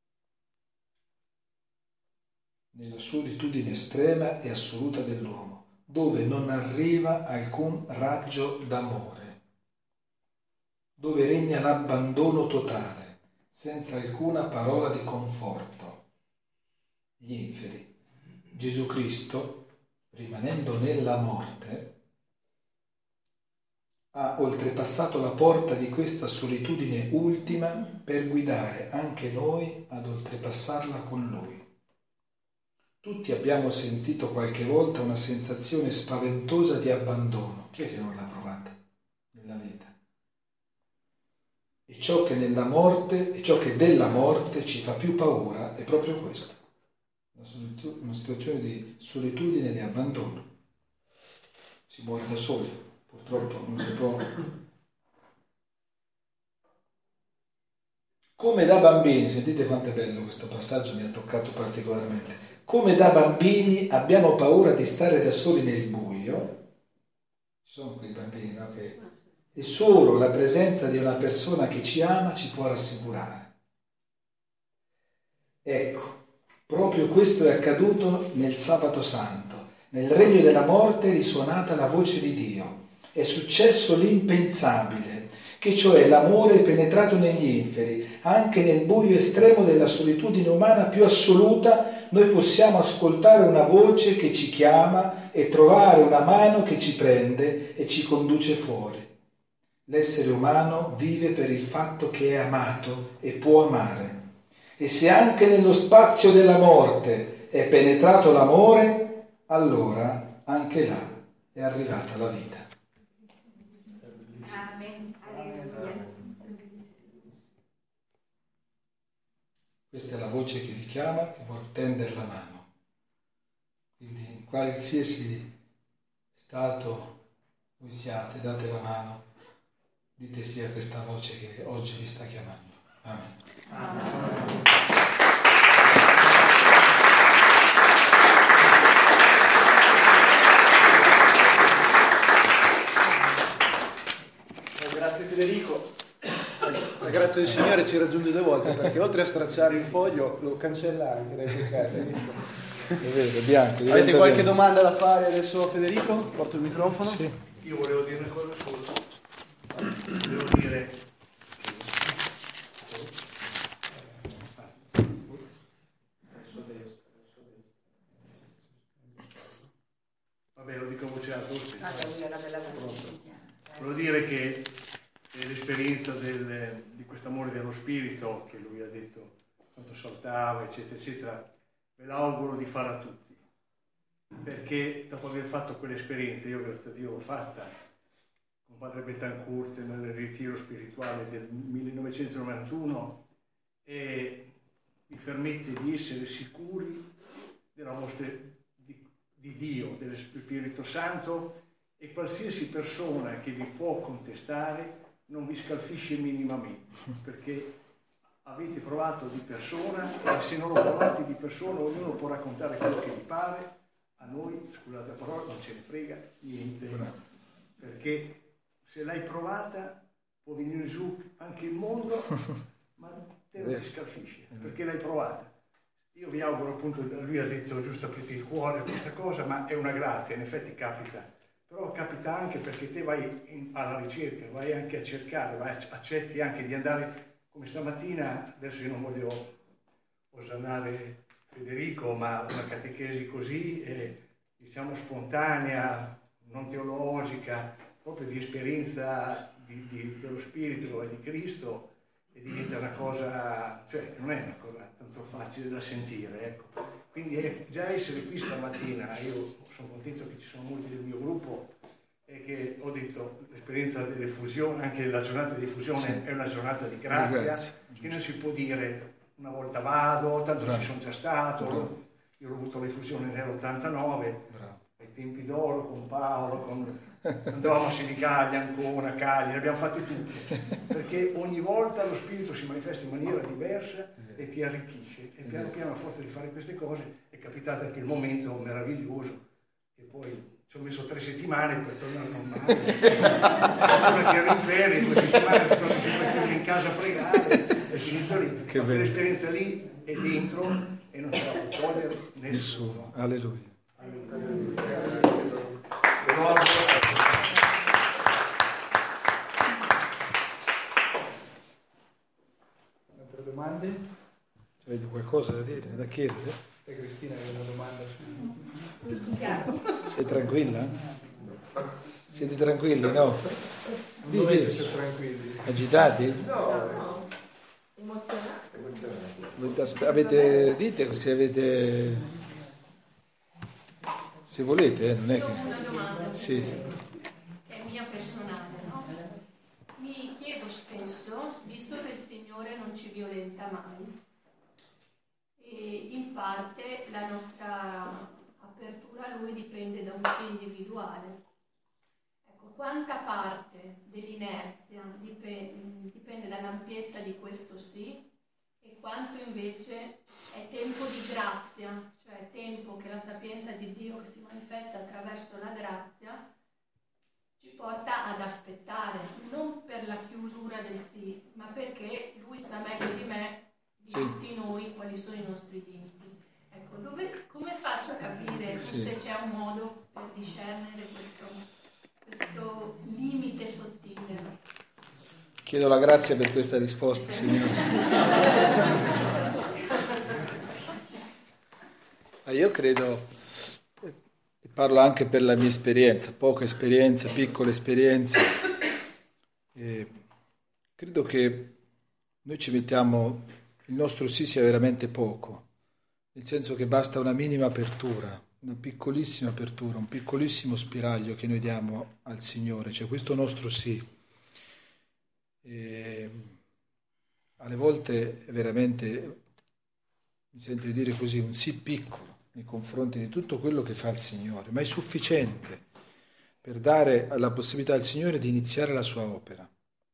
Nella solitudine estrema e assoluta dell'uomo, dove non arriva alcun raggio d'amore, dove regna l'abbandono totale, senza alcuna parola di conforto. Gli inferi. Gesù Cristo, rimanendo nella morte, ha oltrepassato la porta di questa solitudine ultima per guidare anche noi ad oltrepassarla con Lui. Tutti abbiamo sentito qualche volta una sensazione spaventosa di abbandono. Chi è che non l'ha provata nella vita? E ciò che nella morte, e ciò che della morte ci fa più paura è proprio questo. Una situazione di solitudine e di abbandono. Si muore da soli. Purtroppo non si può. Come da bambini, sentite quanto è bello questo passaggio, mi ha toccato particolarmente. Come da bambini abbiamo paura di stare da soli nel buio, ci sono quei bambini, no? E solo la presenza di una persona che ci ama ci può rassicurare. Ecco, proprio questo è accaduto nel Sabato Santo. Nel regno della morte è risuonata la voce di Dio. È successo l'impensabile, che cioè l'amore è penetrato negli inferi, anche nel buio estremo della solitudine umana più assoluta, noi possiamo ascoltare una voce che ci chiama e trovare una mano che ci prende e ci conduce fuori. L'essere umano vive per il fatto che è amato e può amare. E se anche nello spazio della morte è penetrato l'amore, allora anche là è arrivata la vita. Questa è la voce che vi chiama, che vuol tendere la mano. Quindi in qualsiasi stato voi siate, date la mano, dite sì a questa voce che oggi vi sta chiamando. Amen. Amen. Grazie Federico. La grazia del Signore ci raggiunge 2 volte, perché oltre a stracciare il foglio lo cancella anche dai peccati. È vero, bianco. Avete qualche domanda da fare adesso a Federico? Porto il microfono. Sì. Io volevo dire una cosa sola. Volevo dire vabbè, lo dico a voce alta. Volevo dire che l'esperienza di questo amore dello Spirito, che lui ha detto quanto saltava, eccetera, eccetera, ve l'auguro di fare a tutti. Perché dopo aver fatto quell'esperienza, io grazie a Dio l'ho fatta, con padre Betancourt nel ritiro spirituale del 1991, e mi permette di essere sicuri della vostra, di Dio, dello Spirito Santo, e qualsiasi persona che vi può contestare non vi scalfisce minimamente, perché avete provato di persona, e se non lo provate di persona ognuno può raccontare quello che vi pare. A noi, scusate la parola, non ce ne frega niente. perché se l'hai provata può venire giù anche il mondo, ma te non ti scalfisce, perché l'hai provata. Io vi auguro, appunto, lui ha detto giusto aprite il cuore a questa cosa, ma è una grazia, in effetti capita. Però capita anche perché te vai alla ricerca, vai anche a cercare, accetti anche di andare, come stamattina, adesso io non voglio osannare Federico, ma una catechesi così, diciamo spontanea, non teologica, proprio di esperienza dello Spirito e di Cristo, e diventa una cosa, cioè non è una cosa tanto facile da sentire, ecco. Quindi già essere qui stamattina, io sono contento che ci sono molti del mio gruppo e che ho detto l'esperienza delle fusioni, anche la giornata di fusione è una giornata di grazia, che non si può dire una volta vado, tanto ci sono già stato, io ho avuto le fusioni nell'89, ai tempi d'oro con Paolo, andavamo a Senigallia, Ancona, Cagliari, abbiamo fatti tutti, perché ogni volta lo Spirito si manifesta in maniera diversa e ti arricchisce, e piano piano a forza di fare queste cose è capitato anche il momento meraviglioso, che poi ci ho messo 3 settimane per tornare normale, perché ero in ferie, 2 settimane per tornare sempre in casa a pregare, è finito lì, ma quell'esperienza lì è dentro e non ce la può togliere nessuno. Alleluia. Altre domande? Avete qualcosa da dire, da chiedere? Cristina aveva una domanda Sei tranquilla? Siete tranquilli, no? Non dovete essere tranquilli. Agitati? No. Emozionati. Dite se avete... Se volete, non è che... Ho una domanda. Sì. Che è mia personale, no? Mi chiedo spesso, visto che il Signore non ci violenta mai, e in parte la nostra apertura a Lui dipende da un sì individuale. Ecco, quanta parte dell'inerzia dipende dall'ampiezza di questo sì e quanto invece è tempo di grazia, cioè tempo che la sapienza di Dio che si manifesta attraverso la grazia ci porta ad aspettare, non per la chiusura del sì, ma perché Lui sa meglio di me, di tutti noi, quali sono i nostri limiti. Ecco, come faccio a capire se c'è un modo per discernere questo limite sottile? Chiedo la grazia per questa risposta, Signore. Io credo, e parlo anche per la mia esperienza, poca esperienza, piccola esperienza, credo che noi ci mettiamo, il nostro sì sia veramente poco, nel senso che basta una minima apertura, una piccolissima apertura, un piccolissimo spiraglio che noi diamo al Signore, cioè questo nostro sì. Alle volte è veramente, mi sento di dire così, un sì piccolo nei confronti di tutto quello che fa il Signore, ma è sufficiente per dare la possibilità al Signore di iniziare la sua opera.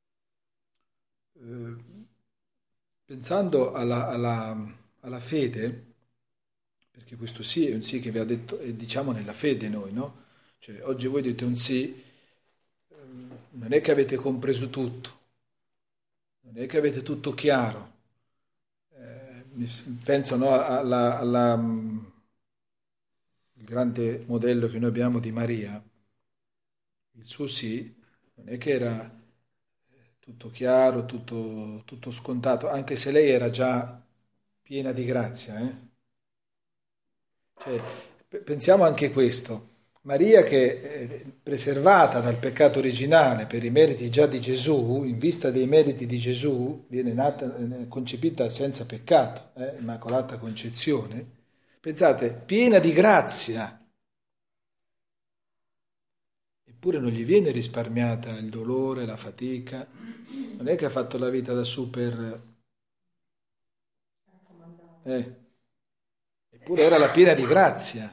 Pensando alla fede, perché questo sì è un sì che vi ha detto, e diciamo nella fede noi, no? Cioè oggi voi dite un sì, non è che avete compreso tutto, non è che avete tutto chiaro. Penso, no, il grande modello che noi abbiamo di Maria. Il suo sì non è che era tutto chiaro, tutto scontato, anche se lei era già piena di grazia. Cioè, pensiamo anche questo. Maria, che è preservata dal peccato originale per i meriti già di Gesù, in vista dei meriti di Gesù, viene concepita senza peccato, immacolata concezione, pensate, piena di grazia, eppure non gli viene risparmiata il dolore, la fatica, non è che ha fatto la vita da super... Eppure era la piena di grazia.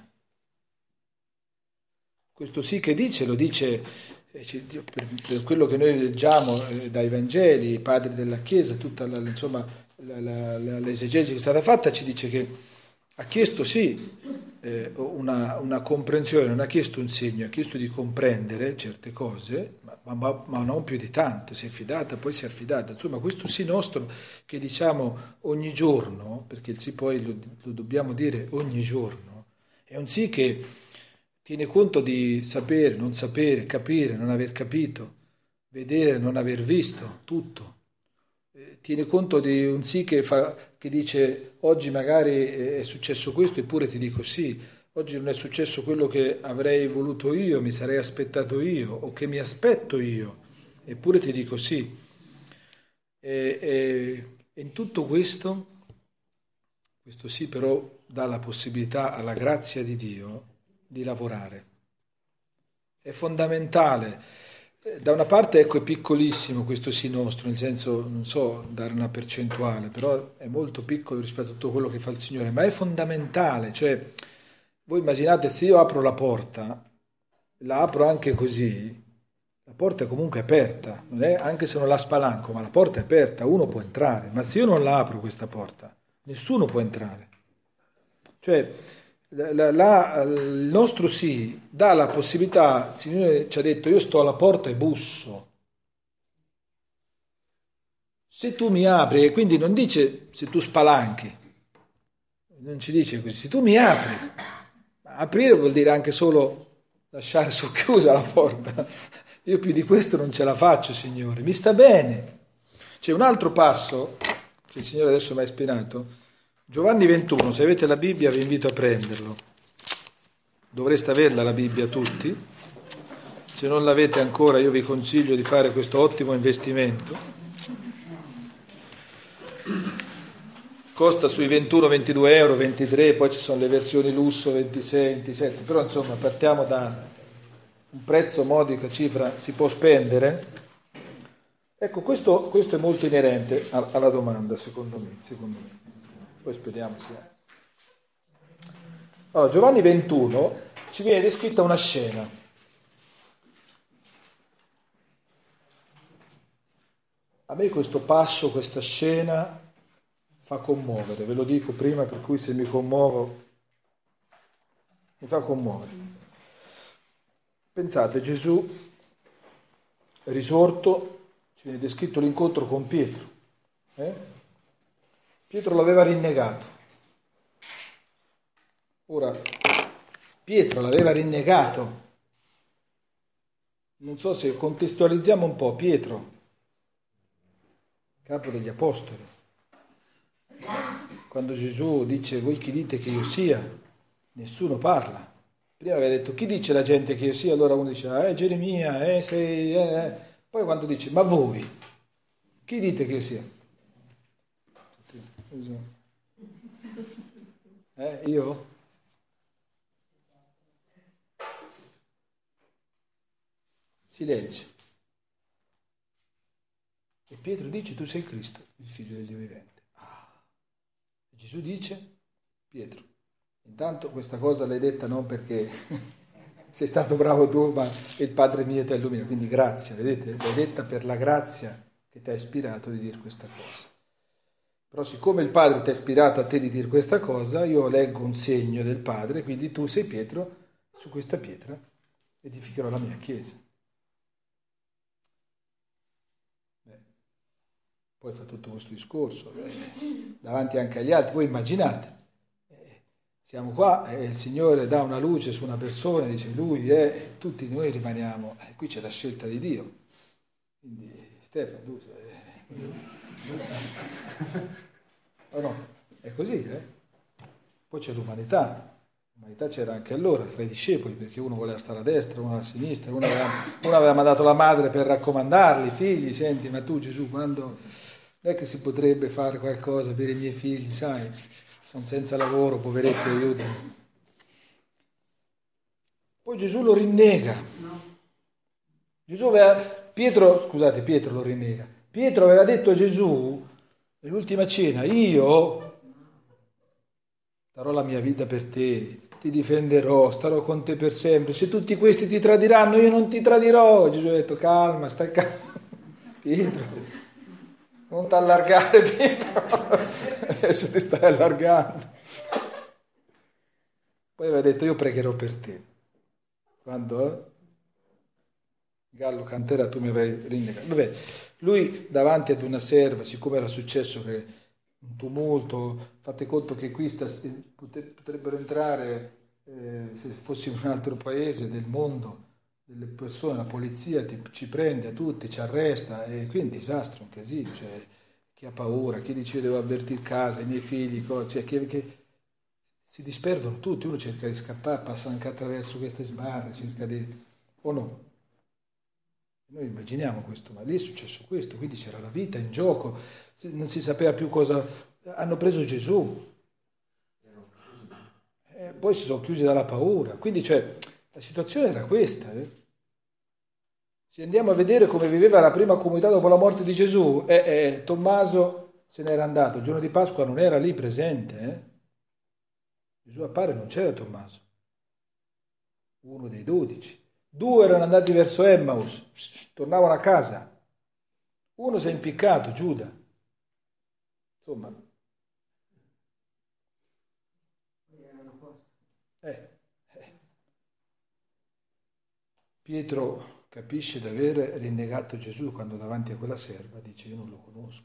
Questo sì che dice, lo dice per quello che noi leggiamo dai Vangeli, i padri della Chiesa, tutta l'esegesi che è stata fatta, ci dice che ha chiesto sì, una comprensione, non ha chiesto un segno, ha chiesto di comprendere certe cose, ma non più di tanto, si è affidata, poi si è affidata. Insomma, questo sì nostro che diciamo ogni giorno, perché il sì poi lo dobbiamo dire ogni giorno, è un sì che tiene conto di sapere, non sapere, capire, non aver capito, vedere, non aver visto, tutto. Tiene conto di un sì che dice oggi magari è successo questo eppure ti dico sì, oggi non è successo quello che avrei voluto io, mi sarei aspettato io o che mi aspetto io, eppure ti dico sì. E in tutto questo sì però dà la possibilità alla grazia di Dio di lavorare. È fondamentale. Da una parte ecco è piccolissimo questo sì nostro, nel senso non so dare una percentuale, però è molto piccolo rispetto a tutto quello che fa il Signore, ma è fondamentale, cioè voi immaginate se io apro la porta, la apro anche così, la porta è comunque aperta, non è, anche se non la spalanco, ma la porta è aperta, uno può entrare, ma se io non la apro questa porta, nessuno può entrare. Cioè il nostro sì dà la possibilità, il Signore ci ha detto io sto alla porta e busso, se tu mi apri, e quindi non dice se tu spalanchi, non ci dice così, se tu mi apri, aprire vuol dire anche solo lasciare socchiusa la porta, io più di questo non ce la faccio Signore, mi sta bene. C'è un altro passo che il Signore adesso mi ha ispirato, Giovanni 21, se avete la Bibbia vi invito a prenderlo. Dovreste averla la Bibbia tutti. Se non l'avete ancora io vi consiglio di fare questo ottimo investimento. Costa sui 21, 22 euro, 23, poi ci sono le versioni lusso 26, 27, però insomma partiamo da un prezzo modico, cifra si può spendere. Ecco, questo è molto inerente alla domanda secondo me. Poi speriamo sia. Allora, Giovanni 21 ci viene descritta una scena. A me questo passo, questa scena fa commuovere, ve lo dico prima, per cui se mi commuovo, mi fa commuovere. Pensate, Gesù risorto, ci viene descritto l'incontro con Pietro. Pietro l'aveva rinnegato. Ora, Pietro l'aveva rinnegato. Non so se contestualizziamo un po', Pietro, capo degli apostoli. Quando Gesù dice voi chi dite che io sia, nessuno parla. Prima aveva detto chi dice la gente che io sia, allora uno dice Geremia, sei. Poi quando dice ma voi chi dite che io sia? Io? Silenzio. E Pietro dice tu sei Cristo, il figlio del Dio vivente. E Gesù dice Pietro, intanto questa cosa l'hai detta non perché sei stato bravo tu, ma il Padre mio ti illumina, quindi grazie, vedete? L'hai detta per la grazia che ti ha ispirato di dire questa cosa. Però siccome il Padre ti ha ispirato a te di dire questa cosa, io leggo un segno del Padre, quindi tu sei Pietro, su questa pietra edificherò la mia chiesa. Poi fa tutto questo discorso, davanti anche agli altri, voi immaginate, siamo qua e il Signore dà una luce su una persona, dice lui è, tutti noi rimaniamo, qui c'è la scelta di Dio, quindi Stefano, tu o no? È così, Poi c'è l'umanità c'era anche allora, tra i discepoli, perché uno voleva stare a destra, uno a sinistra, uno aveva mandato la madre per raccomandarli, figli, senti, ma tu Gesù, quando non è che si potrebbe fare qualcosa per i miei figli, sai, sono senza lavoro, poveretti, aiutami. Poi Gesù lo rinnega. Pietro lo rinnega. Pietro aveva detto a Gesù nell'ultima cena, io darò la mia vita per te, ti difenderò, starò con te per sempre, se tutti questi ti tradiranno io non ti tradirò. Gesù ha detto calma, stai calmo, Pietro, non ti allargare Pietro, adesso ti stai allargando. Poi aveva detto io pregherò per te. Quando il gallo canterà tu mi avrai rinnegato. Vabbè, lui davanti ad una serva, siccome era successo che un tumulto, fate conto che qui potrebbero entrare, se fossimo in un altro paese del mondo, delle persone, la polizia ci prende a tutti, ci arresta, e qui è un disastro, un casino, cioè chi ha paura, chi dice io devo avvertire casa, i miei figli, cioè che si disperdono tutti, uno cerca di scappare, passa anche attraverso queste sbarre, cerca di... o no? Noi immaginiamo questo, ma lì è successo questo, quindi c'era la vita in gioco, non si sapeva più cosa... Hanno preso Gesù, poi si sono chiusi dalla paura, quindi cioè la situazione era questa. Se andiamo a vedere come viveva la prima comunità dopo la morte di Gesù, Tommaso se n'era andato, il giorno di Pasqua non era lì presente. Gesù appare, non c'era Tommaso, uno dei 12. 2 erano andati verso Emmaus, tornavano a casa. Uno si è impiccato, Giuda. Insomma. Pietro capisce di aver rinnegato Gesù quando davanti a quella serva dice io non lo conosco.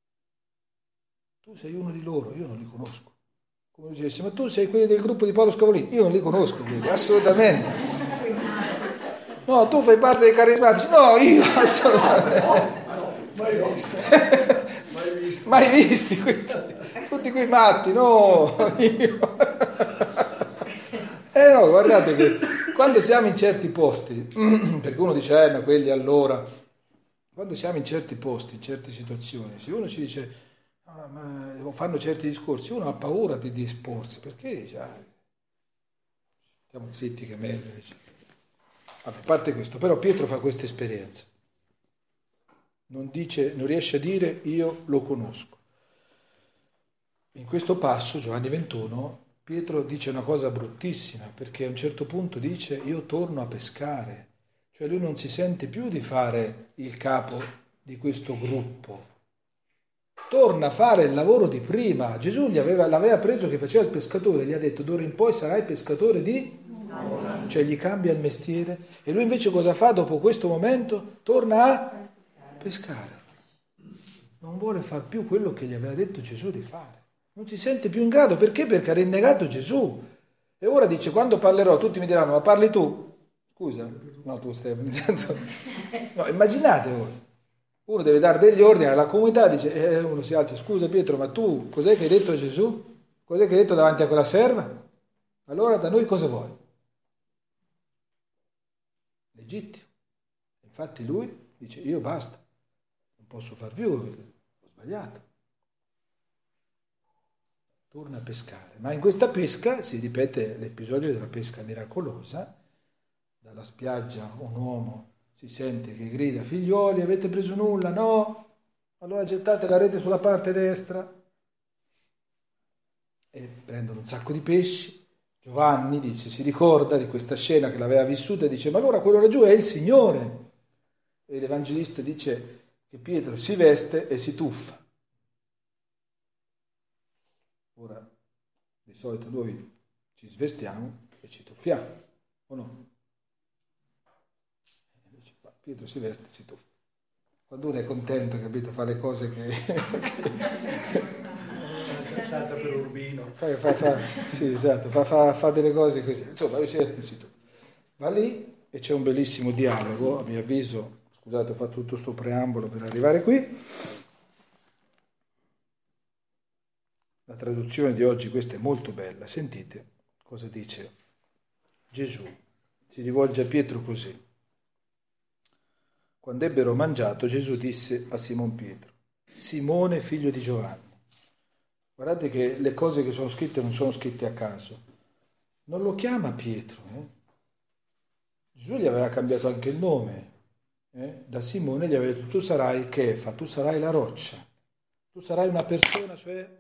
Tu sei uno di loro, io non li conosco. Come dicesse, ma tu sei quelli del gruppo di Paolo Scavolini, io non li conosco, quindi, assolutamente. No, tu fai parte dei carismatici, no, io assolutamente. Mai visti questi, tutti quei matti, no, io. No, guardate che quando siamo in certi posti, perché uno dice, ma quelli allora, quando siamo in certi posti, in certe situazioni, se uno ci dice, o fanno certi discorsi, uno ha paura di esporsi, perché stiamo zitti che è meglio. A parte questo, però Pietro fa questa esperienza, non riesce a dire io lo conosco. In questo passo, Giovanni 21, Pietro dice una cosa bruttissima, perché a un certo punto dice io torno a pescare, cioè lui non si sente più di fare il capo di questo gruppo, torna a fare il lavoro di prima. Gesù l'aveva preso che faceva il pescatore, gli ha detto d'ora in poi sarai pescatore di... Cioè gli cambia il mestiere, e lui invece cosa fa dopo questo momento? Torna a pescare, non vuole far più quello che gli aveva detto Gesù di fare. Non si sente più in grado, perché? Perché ha rinnegato Gesù. E ora dice, quando parlerò tutti mi diranno, ma parli tu? Scusa, no tu Stefano, nel senso, no, immaginate voi, uno deve dare degli ordini alla comunità, dice, uno si alza, scusa Pietro, ma tu cos'è che hai detto a Gesù? Cos'è che hai detto davanti a quella serva? Allora da noi cosa vuoi? Legittimo. Infatti lui dice, io basta, non posso far più, ho sbagliato. Torna a pescare, ma in questa pesca si ripete l'episodio della pesca miracolosa. Dalla spiaggia un uomo si sente che grida, figlioli avete preso nulla? No? Allora gettate la rete sulla parte destra, e prendono un sacco di pesci. Giovanni dice, si ricorda di questa scena che l'aveva vissuta e dice, ma allora quello laggiù è il Signore. E l'Evangelista dice che Pietro si veste e si tuffa. Ora, di solito noi ci svestiamo e ci tuffiamo, o no? Pietro si veste e si tuffa. Quando uno è contento, capito, fa le cose che salta per Urbino. Sì, esatto, fa delle cose così. Insomma, lui si veste e si tuffa. Va lì e c'è un bellissimo dialogo, a mio avviso, scusate, ho fatto tutto questo preambolo per arrivare qui. La traduzione di oggi, questa è molto bella, sentite cosa dice Gesù. Si rivolge a Pietro così. Quando ebbero mangiato, Gesù disse a Simon Pietro, Simone figlio di Giovanni. Guardate che le cose che sono scritte non sono scritte a caso. Non lo chiama Pietro. Gesù gli aveva cambiato anche il nome. Da Simone gli aveva detto, tu sarai Kefa, tu sarai la roccia. Tu sarai una persona, cioè...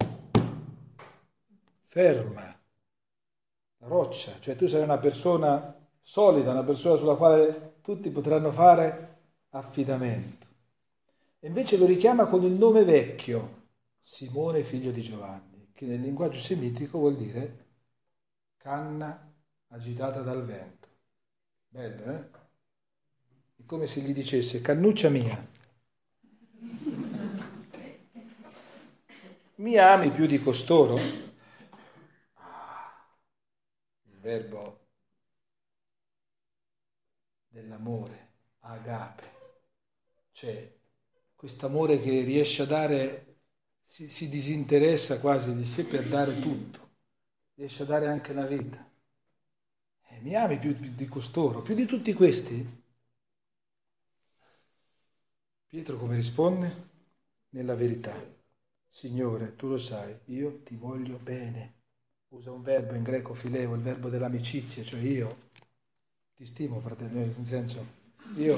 ferma, la roccia, cioè tu sei una persona solida, una persona sulla quale tutti potranno fare affidamento. E invece lo richiama con il nome vecchio, Simone figlio di Giovanni, che nel linguaggio semitico vuol dire canna agitata dal vento. Bello, eh? È come se gli dicesse: cannuccia mia, mi ami più di costoro? Il verbo dell'amore, agape, cioè quest'amore che riesce a dare, si disinteressa quasi di sé per dare tutto, riesce a dare anche la vita. Mi ami più di costoro, più di tutti questi? Pietro come risponde? Nella verità: Signore, tu lo sai, io ti voglio bene. Usa un verbo in greco fileo, il verbo dell'amicizia, cioè io ti stimo, fratello, nel senso, io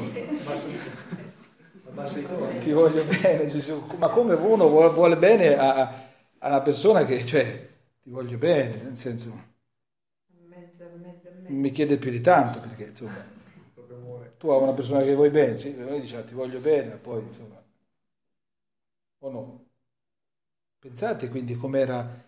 ti voglio bene, Gesù. Ma come uno vuole bene a una persona che, cioè, ti voglio bene, nel senso, mi chiede più di tanto, perché, insomma, tu a una persona che vuoi bene, sì, noi diciamo ti voglio bene, poi, insomma, o no? Pensate quindi com'era.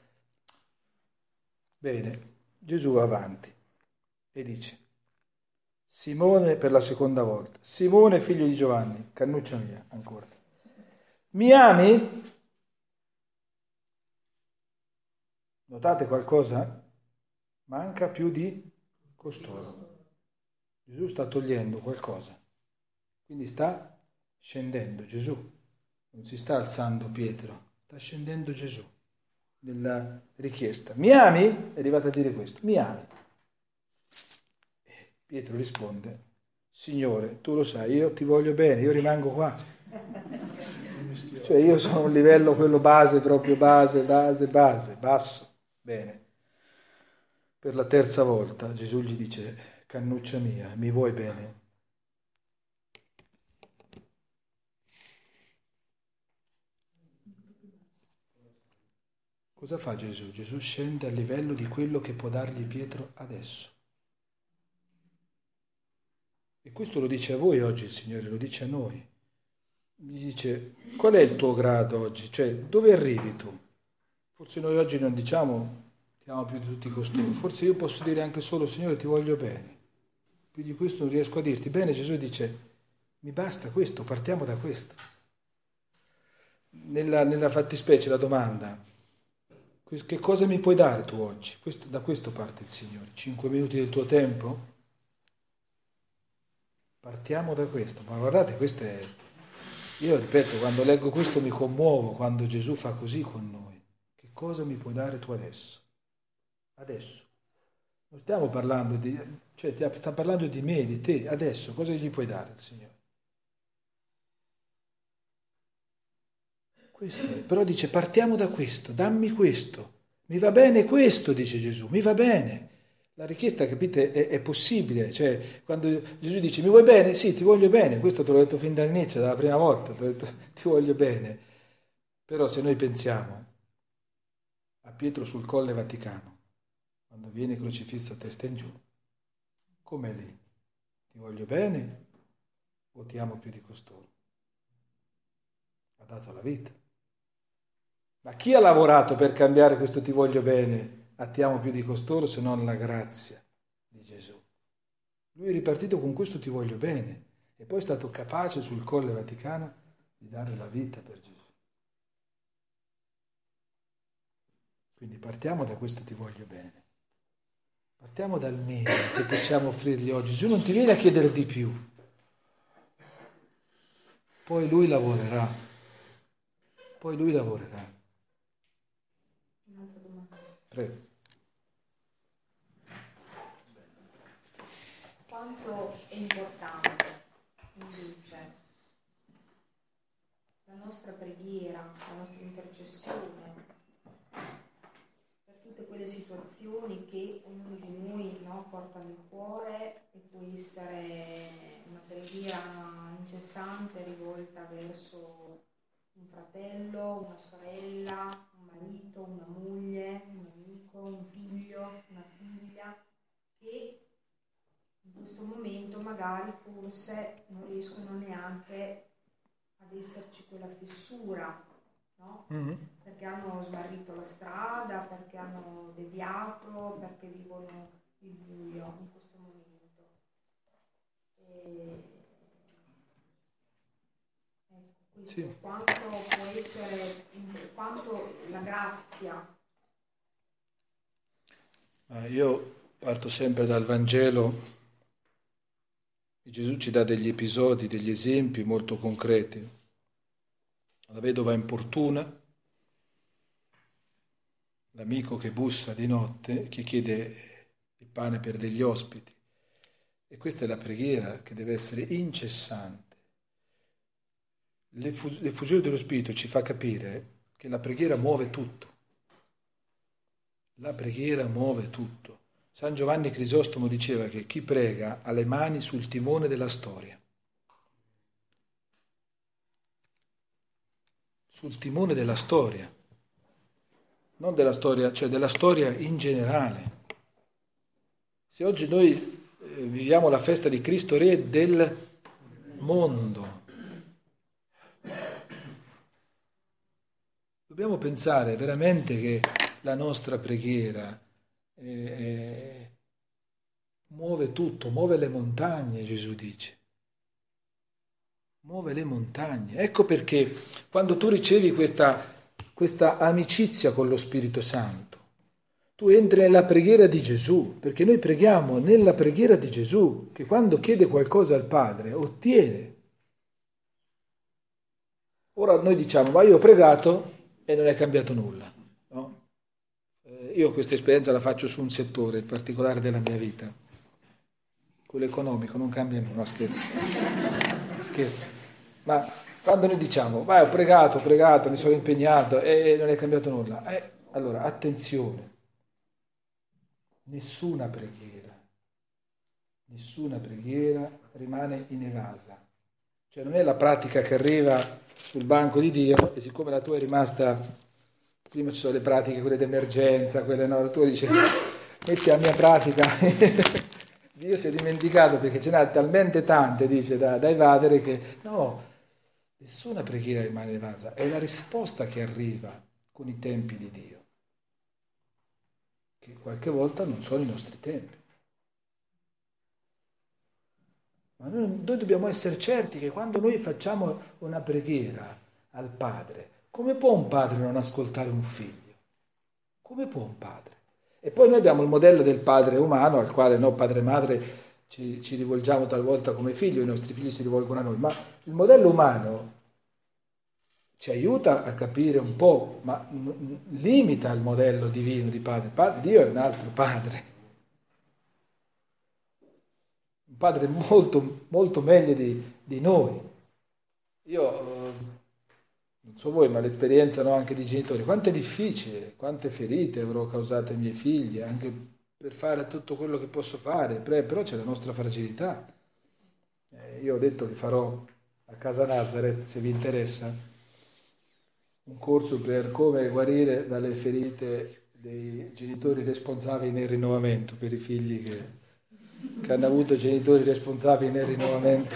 Bene, Gesù va avanti e dice: Simone, per la seconda volta, Simone figlio di Giovanni, cannuccia mia, ancora, mi ami? Notate qualcosa? Manca più di costoro. Gesù sta togliendo qualcosa, quindi sta scendendo Gesù, non si sta alzando Pietro, sta scendendo Gesù nella richiesta. Mi ami? È arrivato a dire questo, mi ami? Pietro risponde: Signore, tu lo sai, io ti voglio bene, io rimango qua. Cioè io sono a un livello quello base, proprio base, basso. Bene. Per la terza volta Gesù gli dice: cannuccia mia, mi vuoi bene? Cosa fa Gesù? Gesù scende al livello di quello che può dargli Pietro adesso. E questo lo dice a voi oggi il Signore, lo dice a noi. Gli dice: qual è il tuo grado oggi? Cioè, dove arrivi tu? Forse noi oggi non diciamo ti amo più di tutti costoro. Forse io posso dire anche solo: Signore, ti voglio bene. Più di questo non riesco a dirti. Bene, Gesù dice: mi basta questo, partiamo da questo. Nella fattispecie la domanda: che cosa mi puoi dare tu oggi? Da questo parte il Signore. 5 minuti del tuo tempo? Partiamo da questo. Ma guardate, questo è... Io ripeto, quando leggo questo mi commuovo, quando Gesù fa così con noi. Che cosa mi puoi dare tu adesso? Adesso. Non stiamo parlando di... Cioè, sta parlando di me, di te. Adesso, cosa gli puoi dare il Signore? Questo è. Però dice: partiamo da questo, dammi questo. Mi va bene questo, dice Gesù, mi va bene. La richiesta, capite, è possibile. Cioè, quando Gesù dice: mi vuoi bene? Sì, ti voglio bene. Questo te l'ho detto fin dall'inizio, dalla prima volta. Ti ho detto: ti voglio bene. Però se noi pensiamo a Pietro sul Colle Vaticano, quando viene crocifisso a testa in giù, com'è lì? Ti voglio bene o ti amo più di costoro? Ha dato la vita. Ma chi ha lavorato per cambiare questo ti voglio bene a ti amo più di costoro, se non la grazia di Gesù? Lui è ripartito con questo ti voglio bene e poi è stato capace sul Colle Vaticano di dare la vita per Gesù. Quindi partiamo da questo ti voglio bene. Partiamo dal minimo che possiamo offrirgli oggi. Gesù non ti viene a chiedere di più. Poi lui lavorerà. Un'altra domanda. Prego. Quanto è importante invece la nostra preghiera, la nostra intercessione per tutte quelle situazioni che ognuno di noi porta nel cuore, e può essere una preghiera incessante rivolta verso un fratello, una sorella, un marito, una moglie, un amico, un figlio, una figlia, che in questo momento magari forse non riescono neanche ad esserci quella fessura no? Mm-hmm. Perché hanno smarrito la strada, perché hanno deviato, perché vivono il buio in questo momento. Questo Sì. Quanto può essere, quanto la grazia. Io parto sempre dal Vangelo. Gesù ci dà degli episodi, degli esempi molto concreti. La vedova importuna, l'amico che bussa di notte, che chiede il pane per degli ospiti. E questa è la preghiera che deve essere incessante. L'effusione dello Spirito ci fa capire che la preghiera muove tutto. La preghiera muove tutto. San Giovanni Crisostomo diceva che chi prega ha le mani sul timone della storia. Sul timone della storia. Non della storia, cioè della storia in generale. Se oggi noi viviamo la festa di Cristo Re del mondo, dobbiamo pensare veramente che la nostra preghiera muove tutto, muove le montagne, Gesù dice. Muove le montagne. Ecco perché quando tu ricevi questa amicizia con lo Spirito Santo, tu entri nella preghiera di Gesù, perché noi preghiamo nella preghiera di Gesù, che quando chiede qualcosa al Padre ottiene. Ora noi diciamo, ma io ho pregato e non è cambiato nulla, no? Io questa esperienza la faccio su un settore in particolare della mia vita, quello economico, non cambia nulla, no, scherzo. Ma quando noi diciamo, ho pregato, mi sono impegnato e non è cambiato nulla, allora attenzione, nessuna preghiera rimane inevasa. Cioè non è la pratica che arriva sul banco di Dio e siccome la tua è rimasta... Prima ci sono le pratiche, quelle d'emergenza, quelle no, tu dici, metti la mia pratica, Dio si è dimenticato perché ce n'ha talmente tante, dice, da evadere che no, nessuna preghiera rimane evasa, è la risposta che arriva con i tempi di Dio, che qualche volta non sono i nostri tempi. Ma noi dobbiamo essere certi che quando noi facciamo una preghiera al Padre, come può un padre non ascoltare un figlio? Come può un padre? E poi noi abbiamo il modello del padre umano, al quale noi padre e madre ci rivolgiamo talvolta come figlio, i nostri figli si rivolgono a noi, ma il modello umano ci aiuta a capire un po', ma limita il modello divino di padre. Dio è un altro padre. Un padre molto, molto meglio di noi. Io... non so voi, ma l'esperienza anche di genitori, quanto è difficile, quante ferite avrò causato ai miei figli, anche per fare tutto quello che posso fare, però c'è la nostra fragilità. Io ho detto che farò a Casa Nazareth, se vi interessa, un corso per come guarire dalle ferite dei genitori responsabili nel rinnovamento, per i figli che hanno avuto genitori responsabili nel rinnovamento.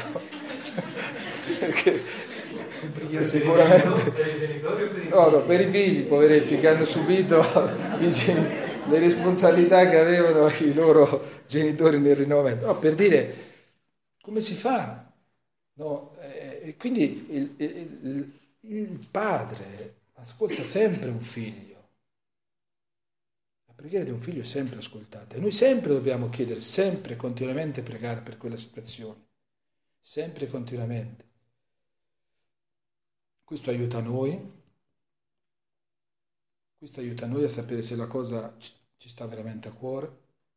Perché sicuramente per i figli poveretti che hanno subito le responsabilità che avevano i loro genitori nel rinnovamento. No, per dire come si fa, no? Quindi il padre ascolta sempre un figlio, la preghiera di un figlio è sempre ascoltata e noi sempre dobbiamo chiedere, sempre continuamente pregare per quella situazione, sempre continuamente. Questo aiuta noi a sapere se la cosa ci sta veramente a cuore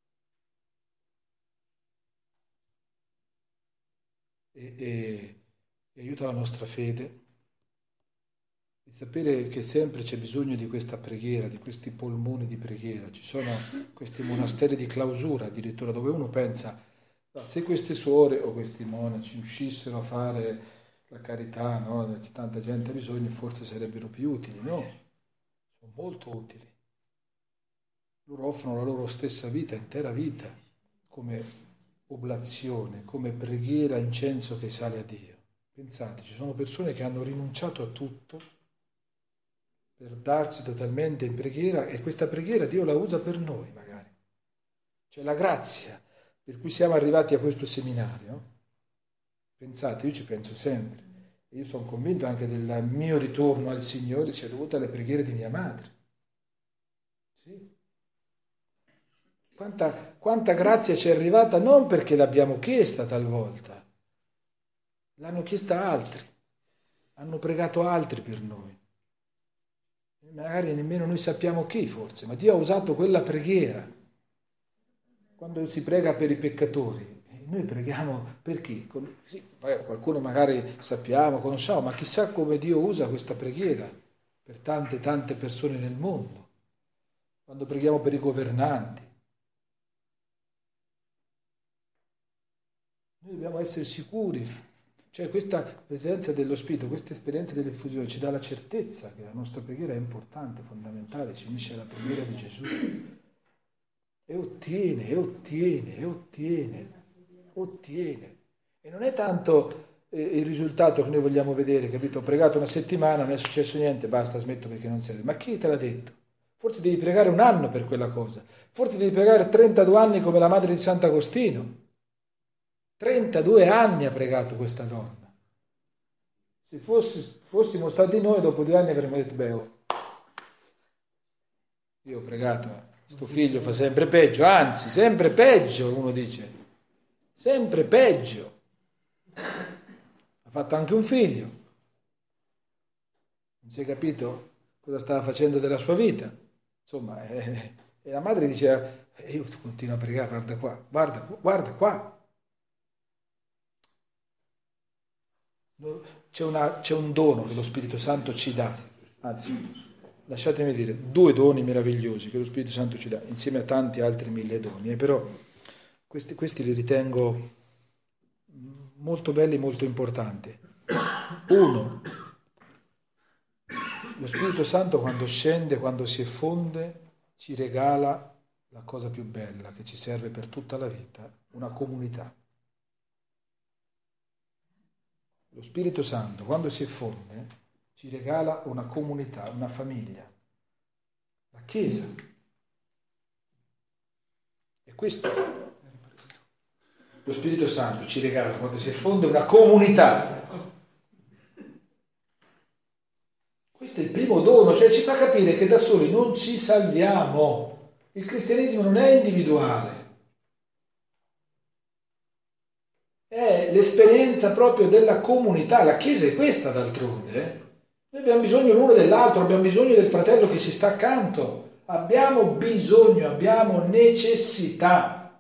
e aiuta la nostra fede e sapere che sempre c'è bisogno di questa preghiera, di questi polmoni di preghiera. Ci sono questi monasteri di clausura addirittura dove uno pensa, se queste suore o questi monaci uscissero a fare la carità, no? C'è tanta gente ha bisogno, forse sarebbero più utili. No, sono molto utili. Loro offrono la loro stessa vita, intera vita, come oblazione, come preghiera, incenso che sale a Dio. Pensate, ci sono persone che hanno rinunciato a tutto per darsi totalmente in preghiera, e questa preghiera Dio la usa per noi magari. C'è la grazia per cui siamo arrivati a questo seminario. Pensate, io ci penso sempre. Io sono convinto anche del mio ritorno al Signore sia dovuto alle preghiere di mia madre. Sì. Quanta grazia ci è arrivata non perché l'abbiamo chiesta talvolta, l'hanno chiesta altri, hanno pregato altri per noi. Magari nemmeno noi sappiamo chi forse, ma Dio ha usato quella preghiera. Quando si prega per i peccatori, noi preghiamo per chi? Sì, qualcuno magari sappiamo, conosciamo, ma chissà come Dio usa questa preghiera per tante persone nel mondo. Quando preghiamo per i governanti, noi dobbiamo essere sicuri, cioè questa presenza dello Spirito, questa esperienza dell'effusione ci dà la certezza che la nostra preghiera è importante, fondamentale, ci unisce alla preghiera di Gesù e ottiene. E non è tanto il risultato che noi vogliamo vedere, capito? Ho pregato una settimana, non è successo niente, basta, smetto perché non serve. Ma chi te l'ha detto? Forse devi pregare un anno per quella cosa, forse devi pregare 32 anni come la madre di Sant'Agostino. 32 anni ha pregato questa donna. Se fossimo stati noi, dopo 2 anni avremmo detto, io ho pregato, sto figlio fa sempre peggio, anzi, sempre peggio, uno dice, sempre peggio. Ha fatto anche un figlio. Non si è capito cosa stava facendo della sua vita. Insomma, e la madre diceva, io continuo a pregare, guarda qua. C'è un dono che lo Spirito Santo ci dà, anzi, lasciatemi dire, 2 doni meravigliosi che lo Spirito Santo ci dà, insieme a tanti altri 1000 doni, però questi li ritengo molto belli, molto importanti. Uno, lo Spirito Santo quando scende, quando si effonde, ci regala la cosa più bella che ci serve per tutta la vita, una comunità. Lo Spirito Santo, quando si effonde, ci regala una comunità, una famiglia, la Chiesa. E questo, lo Spirito Santo ci regala, quando si effonde, una comunità. Questo è il primo dono, cioè ci fa capire che da soli non ci salviamo. Il cristianesimo non è individuale. È l'esperienza proprio della comunità, la Chiesa è questa d'altronde. Noi abbiamo bisogno l'uno dell'altro, abbiamo bisogno del fratello che ci sta accanto, abbiamo bisogno, abbiamo necessità,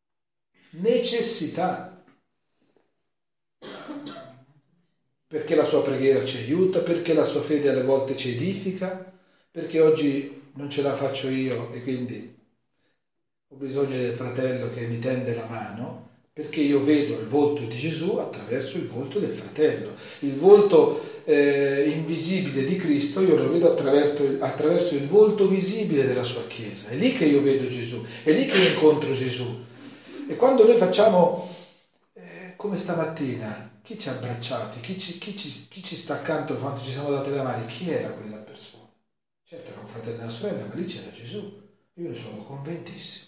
perché la sua preghiera ci aiuta, perché la sua fede alle volte ci edifica, perché oggi non ce la faccio io e quindi ho bisogno del fratello che mi tende la mano, perché io vedo il volto di Gesù attraverso il volto del fratello. Il volto invisibile di Cristo io lo vedo attraverso il volto visibile della sua Chiesa. È lì che io vedo Gesù, è lì che io incontro Gesù. E quando noi facciamo, come stamattina, chi ci ha abbracciati, chi ci sta accanto quando ci siamo date le mani, chi era quella persona? Certo era un fratello e una sorella, ma lì c'era Gesù. Io ne sono convintissimo.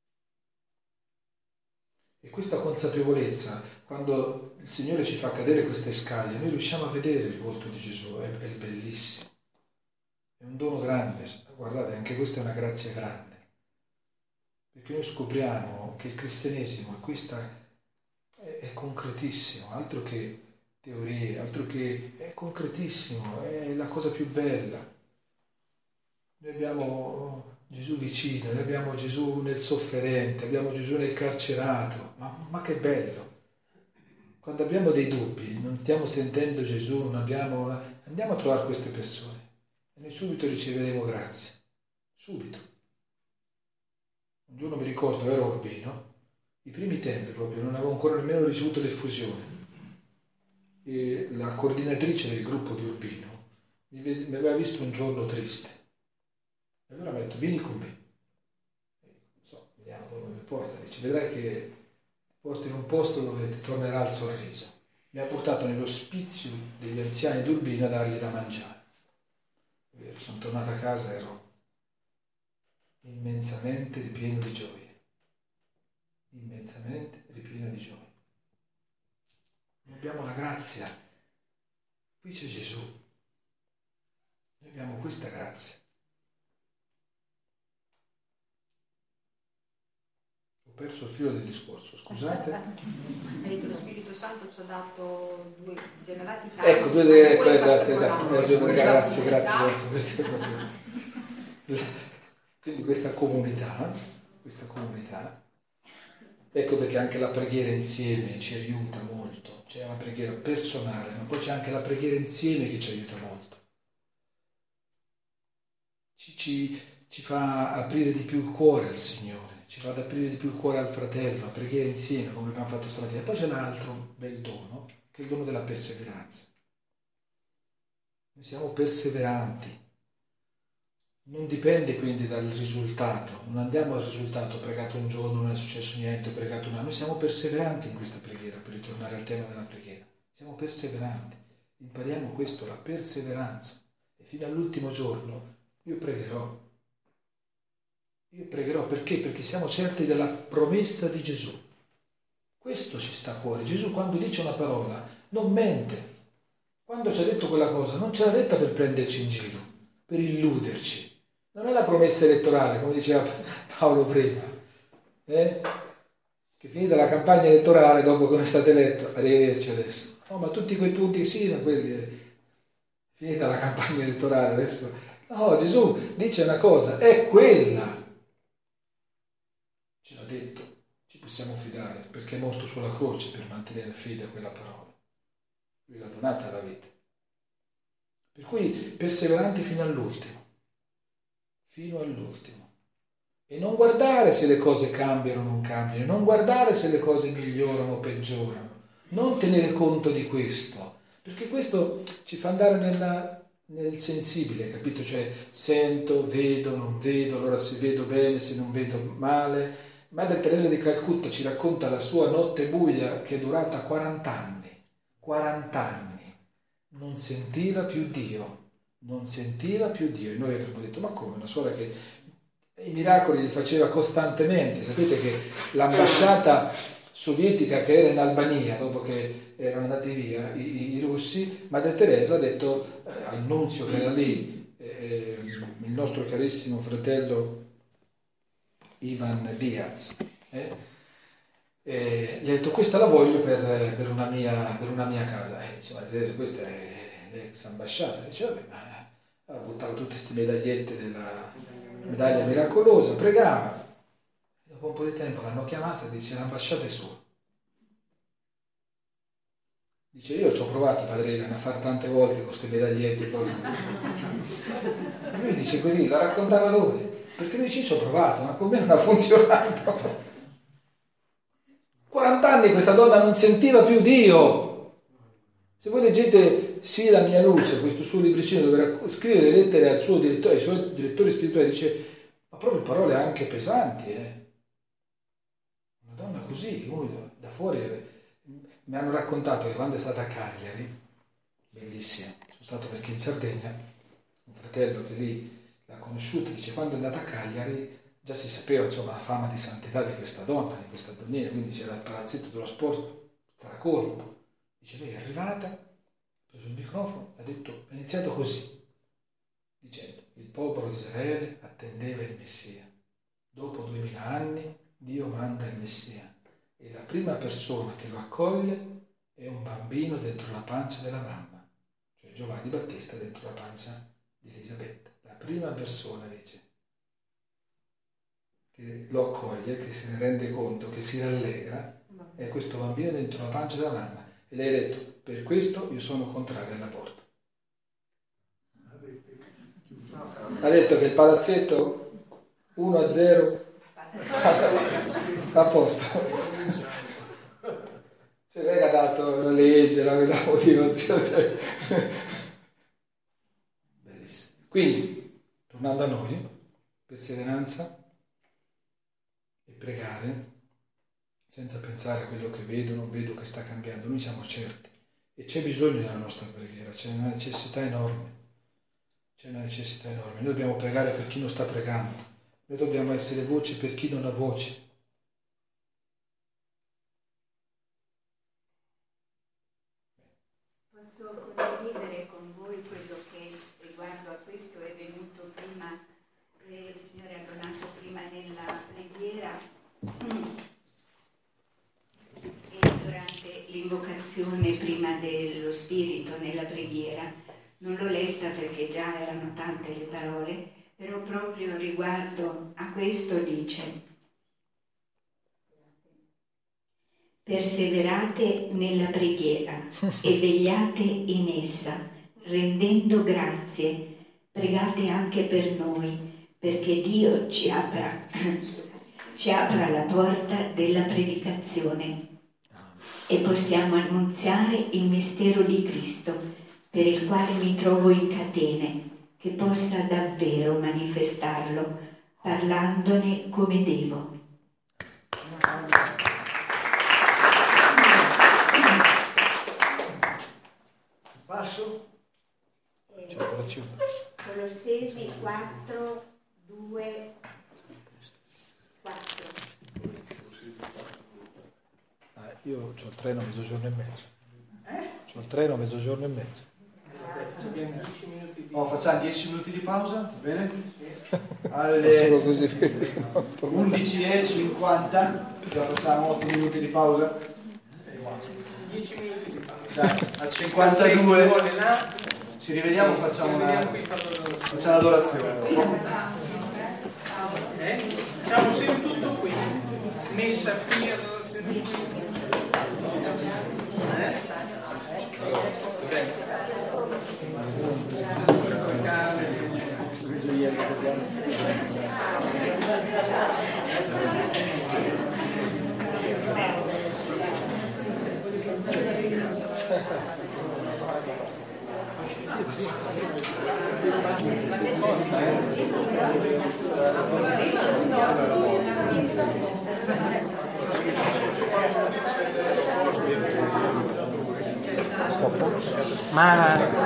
E questa consapevolezza, quando il Signore ci fa cadere queste scaglie, noi riusciamo a vedere il volto di Gesù, è bellissimo. È un dono grande, guardate, anche questa è una grazia grande. Perché noi scopriamo che il cristianesimo è concretissimo, altro che teorie, altro che è concretissimo, è la cosa più bella. Noi abbiamo Gesù vicino, noi abbiamo Gesù nel sofferente, abbiamo Gesù nel carcerato, ma che bello! Quando abbiamo dei dubbi, non stiamo sentendo Gesù, andiamo a trovare queste persone e noi subito riceveremo grazia, subito. Un giorno mi ricordo, ero a Urbino, i primi tempi proprio, non avevo ancora nemmeno ricevuto l'effusione, e la coordinatrice del gruppo di Urbino mi aveva visto un giorno triste. E allora mi ha detto, vieni con me. Vediamo dove mi porta. Dice, vedrai che porti in un posto dove ti tornerà il sorriso. Mi ha portato nell'ospizio degli anziani d'Urbino a dargli da mangiare. È vero, sono tornato a casa e ero immensamente ripieno di gioia. Immensamente ripieno di gioia. Noi abbiamo la grazia. Qui c'è Gesù. Noi abbiamo questa grazia. Ho perso il filo del discorso, scusate. Hai detto lo Spirito Santo ci ha dato due generati tanti. Ecco, esatto, grazie. Questo è proprio. Quindi questa comunità, ecco perché anche la preghiera insieme ci aiuta molto. C'è una preghiera personale, ma poi c'è anche la preghiera insieme che ci aiuta molto. Ci fa aprire di più il cuore al Signore, ci fa ad aprire di più il cuore al fratello, a preghiera insieme, come abbiamo fatto stamattina. E poi c'è l'altro bel dono, che è il dono della perseveranza. Noi siamo perseveranti. Non dipende quindi dal risultato, non andiamo al risultato, ho pregato un giorno, non è successo niente, ho pregato un anno. Noi siamo perseveranti in questa preghiera, per ritornare al tema della preghiera. Siamo perseveranti, impariamo questo, la perseveranza. E fino all'ultimo giorno io pregherò perché? Perché siamo certi della promessa di Gesù. Questo ci sta a cuore. Gesù quando dice una parola non mente. Quando ci ha detto quella cosa non ce l'ha detta per prenderci in giro, per illuderci. Non è la promessa elettorale, come diceva Paolo prima, che finita la campagna elettorale, dopo che è stato eletto, arrivederci adesso. No, ma tutti quei punti sì, ma quelli finita la campagna elettorale adesso. No, Gesù dice una cosa, è quella. Ce l'ha detto, ci possiamo fidare, perché è morto sulla croce per mantenere fede a quella parola. Lui l'ha donata la vita. Per cui perseveranti fino all'ultimo. E non guardare se le cose cambiano o non cambiano, non guardare se le cose migliorano o peggiorano, non tenere conto di questo, perché questo ci fa andare nel sensibile, capito? Cioè sento, vedo, non vedo, allora se vedo bene, se non vedo male. Madre Teresa di Calcutta ci racconta la sua notte buia che è durata 40 anni. 40 anni. Non sentiva più Dio. E noi avremmo detto, ma come? Una suora che i miracoli li faceva costantemente. Sapete che l'ambasciata sovietica che era in Albania, dopo che erano andati via i russi, Madre Teresa ha detto al nunzio che era lì, il nostro carissimo fratello Ivan Diaz, gli ha detto questa la voglio per una mia casa. Dice Madre Teresa, questa è l'ex ambasciata. Dice vabbè, ma ha buttato tutte queste medagliette della medaglia miracolosa, pregava. Dopo un po' di tempo l'hanno chiamata e dice l'ambasciata è sua. Dice io ci ho provato, padre Ivan, a fare tante volte con queste medagliette. E lui dice così, la raccontava lui, perché lui ci ho provato, ma con me non ha funzionato. 40 anni questa donna non sentiva più Dio. Se voi leggete Sì, la mia luce, questo suo libricino dove scrive le lettere al suo direttore, ai suoi direttori spirituali, dice, ma proprio parole anche pesanti, Una donna così, uno da fuori, mi hanno raccontato che quando è stata a Cagliari, bellissima, sono stato perché in Sardegna, un fratello che lì l'ha conosciuta, dice, quando è andata a Cagliari, già si sapeva, insomma, la fama di santità di questa donna, di questa donnina, quindi c'era il palazzetto dello sport stracolmo. Dice, lei è arrivata, ha preso il microfono, ha detto, è iniziato così, dicendo, il popolo di Israele attendeva il Messia. Dopo 2000 anni Dio manda il Messia e la prima persona che lo accoglie è un bambino dentro la pancia della mamma, cioè Giovanni Battista dentro la pancia di Elisabetta. La prima persona, dice, che lo accoglie, che se ne rende conto, che si rallegra, è questo bambino dentro la pancia della mamma. E lei ha detto, per questo io sono contrario all'aborto. Ha detto che il palazzetto 1-0 a posto. Cioè lei ha dato la legge, la motivazione. Bellissimo. Quindi, tornando a noi, perseveranza e pregare, senza pensare a quello che vedo, non vedo, che sta cambiando. Noi siamo certi. E c'è bisogno della nostra preghiera, c'è una necessità enorme. C'è una necessità enorme. Noi dobbiamo pregare per chi non sta pregando. Noi dobbiamo essere voci per chi non ha voce. Posso condividere con voi quello che riguardo a questo è venuto prima, il Signore ha donato prima nella preghiera e durante l'invocazione prima dello Spirito nella preghiera. Non l'ho letta perché già erano tante le parole, però proprio riguardo a questo dice: perseverate nella preghiera e vegliate in essa, rendendo grazie, pregate anche per noi, perché Dio ci apra la porta della predicazione e possiamo annunziare il mistero di Cristo, per il quale mi trovo in catene, che possa davvero manifestarlo, parlandone come devo. Passo? Colossesi 4, 2, 4. Io ho il treno a mezzogiorno e mezzo. C'ho il treno a mezzogiorno e mezzo. Facciamo 10 minuti di pausa, va bene? Alle 11:50 facciamo 8 minuti di pausa. 10 minuti di pausa. Dai, a 52 ci rivediamo, facciamo l'adorazione. Facciamo sempre tutto qui. Messa qui, adorazione qui. Ma